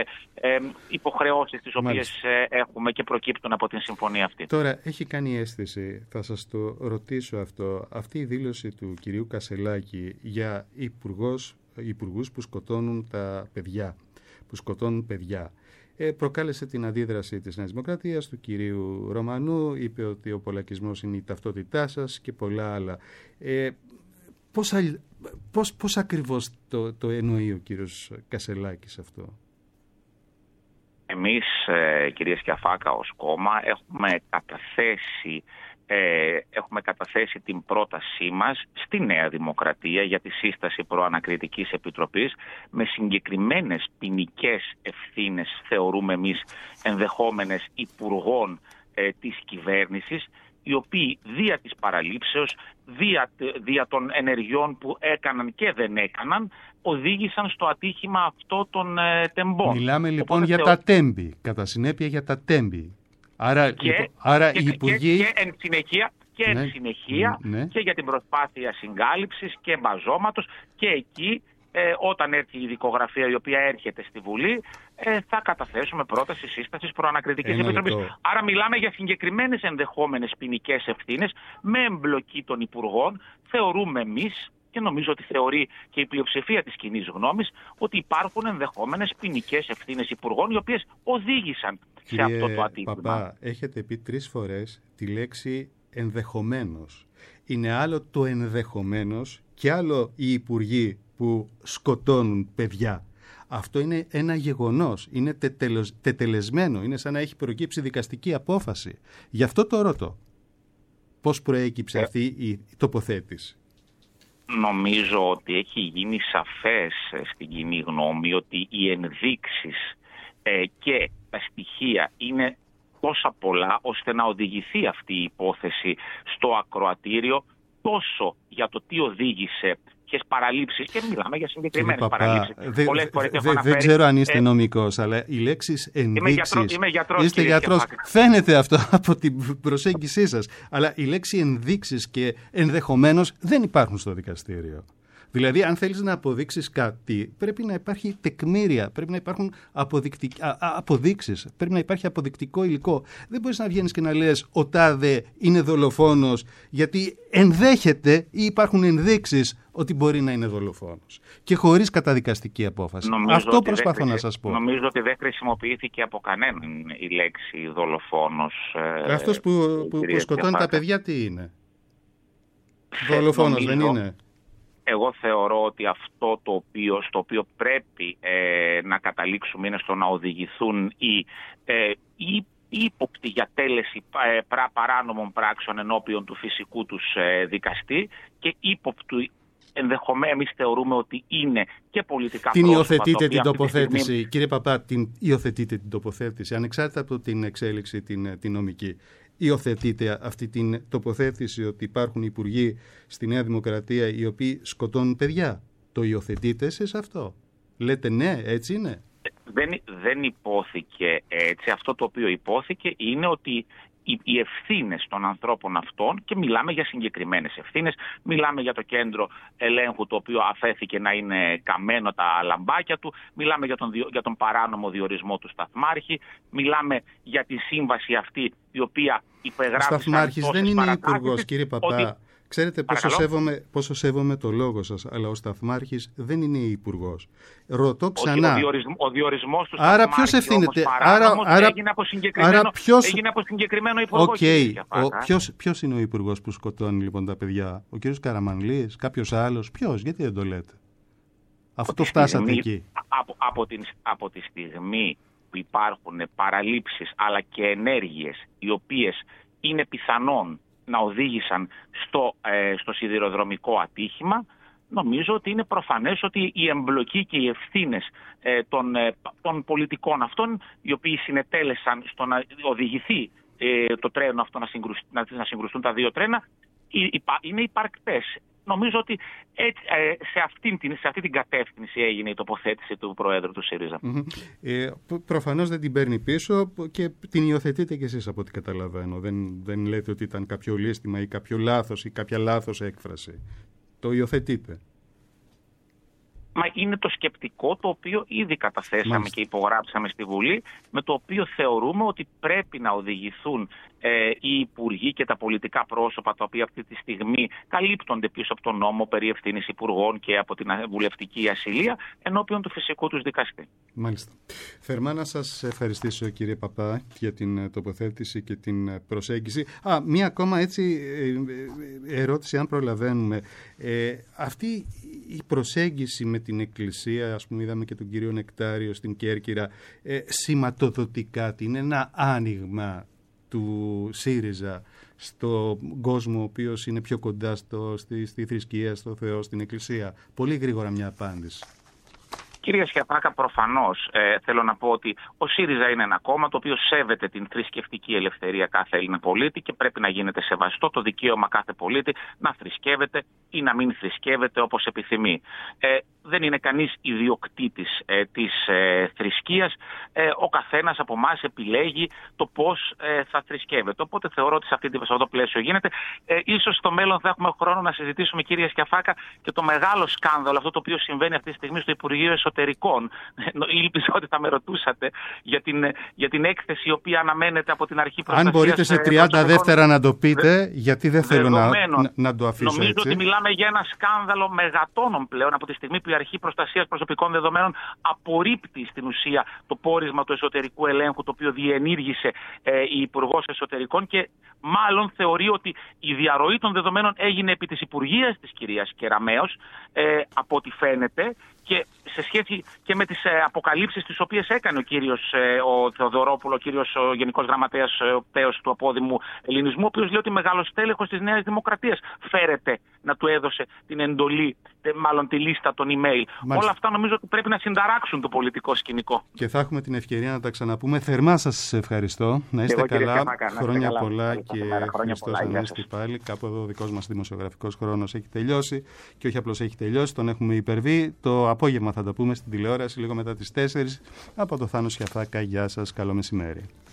υποχρεώσεις τις οποίες μάλιστα έχουμε και προκύπτουν από την συμφωνία αυτή. Τώρα έχει κάνει αίσθηση, θα σας το ρωτήσω αυτό, αυτή η δήλωση του κυρίου Κασελάκη για υπουργός υπουργούς που σκοτώνουν τα παιδιά, που σκοτώνουν παιδιά. Ε, προκάλεσε την αντίδραση της Νέας Δημοκρατίας, του κυρίου Ρωμανού, είπε ότι ο πολακισμός είναι η ταυτότητά σας και πολλά άλλα. Ε, πώς, πώς, πώς ακριβώς το, το εννοεί ο κύριος Κασελάκης αυτό? εμείς, ε, κυρία Σκιαφάκα, ως κόμμα έχουμε καταθέσει, ε, έχουμε καταθέσει την πρότασή μας στη Νέα Δημοκρατία για τη σύσταση προανακριτικής επιτροπής με συγκεκριμένες ποινικές ευθύνες, θεωρούμε εμείς, ενδεχόμενες υπουργών ε, της κυβέρνησης, οι οποίοι δια της παραλήψεως, δια, δια των ενεργειών που έκαναν και δεν έκαναν, οδήγησαν στο ατύχημα αυτό των ε, τεμπών. Μιλάμε λοιπόν Οπότε για θεω... τα τέμπη, κατά συνέπεια για τα τέμπη. Άρα, και, λοιπόν, άρα και, οι υπουργοί... Και, και εν συνεχεία, και, ναι, εν συνεχεία ναι. και για την προσπάθεια συγκάλυψης και μπαζώματος, και εκεί ε, όταν έρθει η δικογραφία η οποία έρχεται στη Βουλή, ε, θα καταθέσουμε πρόταση σύστασης προανακριτικής επιτροπής. Άρα μιλάμε για συγκεκριμένες ενδεχόμενες ποινικές ευθύνες με εμπλοκή των υπουργών. Θεωρούμε εμείς, και νομίζω ότι θεωρεί και η πλειοψηφία της κοινής γνώμης, ότι υπάρχουν ενδεχόμενες ποινικές ευθύνες υπουργών οι οποίες οδήγησαν Κύριε σε αυτό το ατύχημα. Παπά, έχετε πει τρεις φορές τη λέξη ενδεχομένως. Είναι άλλο το ενδεχομένως και άλλο οι υπουργοί που σκοτώνουν παιδιά. Αυτό είναι ένα γεγονός, είναι τετελεσ... τετελεσμένο, είναι σαν να έχει προκύψει δικαστική απόφαση. Γι' αυτό το ρωτώ. Πώς προέκυψε ε... αυτή η τοποθέτηση? Νομίζω ότι έχει γίνει σαφές στην κοινή γνώμη ότι οι ενδείξεις ε, και τα στοιχεία είναι τόσα πολλά ώστε να οδηγηθεί αυτή η υπόθεση στο ακροατήριο, τόσο για το τι οδήγησε, ποιες παραλήψεις, και μιλάμε για συγκεκριμένες παραλήψεις. Δε, δε, δε, δεν ξέρω αν είστε ε, νομικός, αλλά οι λέξεις ενδείξεις... Είμαι γιατρός, είστε γιατρός, φαίνεται αυτό από την προσέγγισή σας, αλλά η λέξη ενδείξεις και ενδεχομένως δεν υπάρχουν στο δικαστήριο. Δηλαδή, αν θέλεις να αποδείξεις κάτι, πρέπει να υπάρχει τεκμήρια, πρέπει να υπάρχουν αποδεικτικ... α, α, αποδείξεις, πρέπει να υπάρχει αποδεικτικό υλικό. Δεν μπορείς να βγαίνεις και να λες ο τάδε είναι δολοφόνος, γιατί ενδέχεται ή υπάρχουν ενδείξεις ότι μπορεί να είναι δολοφόνος. Και χωρίς καταδικαστική απόφαση. Νομίζω Αυτό προσπαθώ δεν, να σας πω. Νομίζω ότι δεν χρησιμοποιήθηκε από κανέναν η λέξη δολοφόνος. Αυτός που, που, που σκοτώνει τα παιδιά τι είναι? Δολοφόνος δεν είναι? Εγώ θεωρώ ότι αυτό το οποίο, στο οποίο πρέπει ε, να καταλήξουμε είναι στο να οδηγηθούν οι, ε, οι ύποπτοι για τέλεση ε, πρα, παράνομων πράξεων ενώπιον του φυσικού τους ε, δικαστή, και ύποπτου ενδεχομένως εμείς θεωρούμε ότι είναι και πολιτικά την πρόσωπα. Την υιοθετείτε την τοποθέτηση, στιγμή... κύριε Παπά, την υιοθετείτε την τοποθέτηση, ανεξάρτητα από την εξέλιξη την, την νομική. Υιοθετείτε αυτή την τοποθέτηση ότι υπάρχουν υπουργοί στη Νέα Δημοκρατία οι οποίοι σκοτώνουν παιδιά? Το υιοθετείτε εσείς αυτό? Λέτε ναι, έτσι είναι? Δεν, δεν υπόθηκε έτσι. Αυτό το οποίο υπόθηκε είναι ότι οι, οι ευθύνες των ανθρώπων αυτών, και μιλάμε για συγκεκριμένες ευθύνες, μιλάμε για το κέντρο ελέγχου το οποίο αφέθηκε να είναι καμένο τα λαμπάκια του, μιλάμε για τον, για τον παράνομο διορισμό του σταθμάρχη, μιλάμε για τη σύμβαση αυτή η οποία υπεγράφησε. Ο σταθμάρχης δεν είναι υπουργός, κύριε Παπά. Ότι... Ξέρετε πόσο σέβομαι, πόσο σέβομαι το λόγο σας, αλλά ο σταθμάρχης δεν είναι υπουργός. Ρωτώ ξανά. Ο, διορισμ, ο διορισμός του άρα ποιος ευθύνεται? Άρα, άρα, έγινε, από συγκεκριμένο, άρα ποιος... έγινε από συγκεκριμένο υπουργό. Okay. Ο, ποιος, ποιος είναι ο υπουργός που σκοτώνει λοιπόν τα παιδιά? Ο κύριος Καραμανλής, κάποιος άλλος? Ποιος? Γιατί δεν το λέτε? Αφού το φτάσατε στιγμή, εκεί. Από, από, την, από τη στιγμή που υπάρχουν παραλήψεις αλλά και ενέργειες οι οποίες είναι πιθανόν να οδήγησαν στο, ε, στο σιδηροδρομικό ατύχημα, νομίζω ότι είναι προφανές ότι η εμπλοκή και οι ευθύνες ε, των, ε, των πολιτικών αυτών, οι οποίοι συνετέλεσαν στο να οδηγηθεί ε, το τρένο αυτό να, συγκρουσ, να, να συγκρουστούν τα δύο τρένα, είναι υπαρκτές. Νομίζω ότι έτσι, σε, αυτήν την, σε αυτή την κατεύθυνση έγινε η τοποθέτηση του Προέδρου του ΣΥΡΙΖΑ. Mm-hmm. Ε, προφανώς δεν την παίρνει πίσω και την υιοθετείτε κι εσείς από ό,τι καταλαβαίνω. Δεν, δεν λέτε ότι ήταν κάποιο λύστημα ή κάποιο λάθος ή κάποια λάθος έκφραση. Το υιοθετείτε. Μα είναι το σκεπτικό το οποίο ήδη καταθέσαμε Μάλιστα. και υπογράψαμε στη Βουλή, με το οποίο θεωρούμε ότι πρέπει να οδηγηθούν ε, οι υπουργοί και τα πολιτικά πρόσωπα τα οποία αυτή τη στιγμή καλύπτονται πίσω από τον νόμο περί ευθύνης υπουργών και από την βουλευτική ασυλία ενώπιον του φυσικού τους δικαστή. Μάλιστα. Θερμά να σας ευχαριστήσω, κύριε Παπά, για την τοποθέτηση και την προσέγγιση. Α, μία ακόμα έτσι ερώτηση, αν προλαβαίνουμε. Ε, αυτή η προσέγγιση με την Εκκλησία, ας πούμε είδαμε και τον κύριο Νεκτάριο στην Κέρκυρα, ε, σηματοδοτικά είναι ένα άνοιγμα του ΣΥΡΙΖΑ στον κόσμο ο οποίος είναι πιο κοντά στο, στη, στη θρησκεία, στο Θεό, στην Εκκλησία? Πολύ γρήγορα μια απάντηση. Κύριε Σιαφάκα, προφανώς ε, θέλω να πω ότι ο ΣΥΡΙΖΑ είναι ένα κόμμα το οποίο σέβεται την θρησκευτική ελευθερία κάθε Έλληνα πολίτη και πρέπει να γίνεται σεβαστό το δικαίωμα κάθε πολίτη να θρησκεύεται ή να μην θρησκεύεται όπως επιθυμεί. Ε, δεν είναι κανείς ιδιοκτήτης ε, της ε, θρησκείας. Ε, ο καθένας από εμάς επιλέγει το πώς ε, θα θρησκεύεται. Οπότε θεωρώ ότι σε αυτή το πλαίσιο γίνεται. Ε, ίσως στο μέλλον θα έχουμε χρόνο να συζητήσουμε, κύριε Σιαφάκα, και το μεγάλο σκάνδαλο, αυτό το οποίο συμβαίνει αυτή τη στιγμή στο Υπουργείο Εσωτερικών. Ήλπιζα ότι θα με ρωτούσατε για την, για την έκθεση η οποία αναμένεται από την αρχή προστασίας. Αν μπορείτε σε τριάντα δεύτερα να το πείτε, γιατί δεν θέλω να, να, να το αφήσω νομίζω έτσι. Ότι μιλάμε για ένα σκάνδαλο μεγατόνων πλέον από τη στιγμή που η Αρχή Προστασίας Προσωπικών Δεδομένων απορρίπτει στην ουσία το πόρισμα του εσωτερικού ελέγχου το οποίο διενήργησε ε, η Υπουργός Εσωτερικών και μάλλον θεωρεί ότι η διαρροή των δεδομένων έγινε επί της Υπουργείας της κυρίας Κεραμέως, ε, από ό,τι φαίνεται, και σε σχέση και με τις ε, αποκαλύψεις τις οποίες έκανε ο κύριος ε, ο Θεοδωρόπουλο, ο κύριος ο Γενικός Γραμματέας ε, ο Πέος του Απόδημου Ελληνισμού, ο οποίος λέει ότι μεγάλος τέλεχος της Νέας Δημοκρατίας φέρεται να του έδωσε την εντολή, τε, μάλλον τη λίστα των email. Μάλιστα. Όλα αυτά νομίζω ότι πρέπει να συνταράξουν το πολιτικό σκηνικό. Και θα έχουμε την ευκαιρία να τα ξαναπούμε. Θερμά σας ευχαριστώ. Να είστε Εγώ, καλά. Σιαφάκα, χρόνια καλά. πολλά και Χριστός Ανέστη πάλι. Κάπου εδώ ο δικός μας δημοσιογραφικός χρόνος έχει τελειώσει και όχι απλώς έχει τελειώσει, τον έχουμε υπερβεί. Το απόγευμα θα τα πούμε στην τηλεόραση λίγο μετά τις τέσσερις από το Θάνο Σιαφάκα. Γεια σας, καλό μεσημέρι.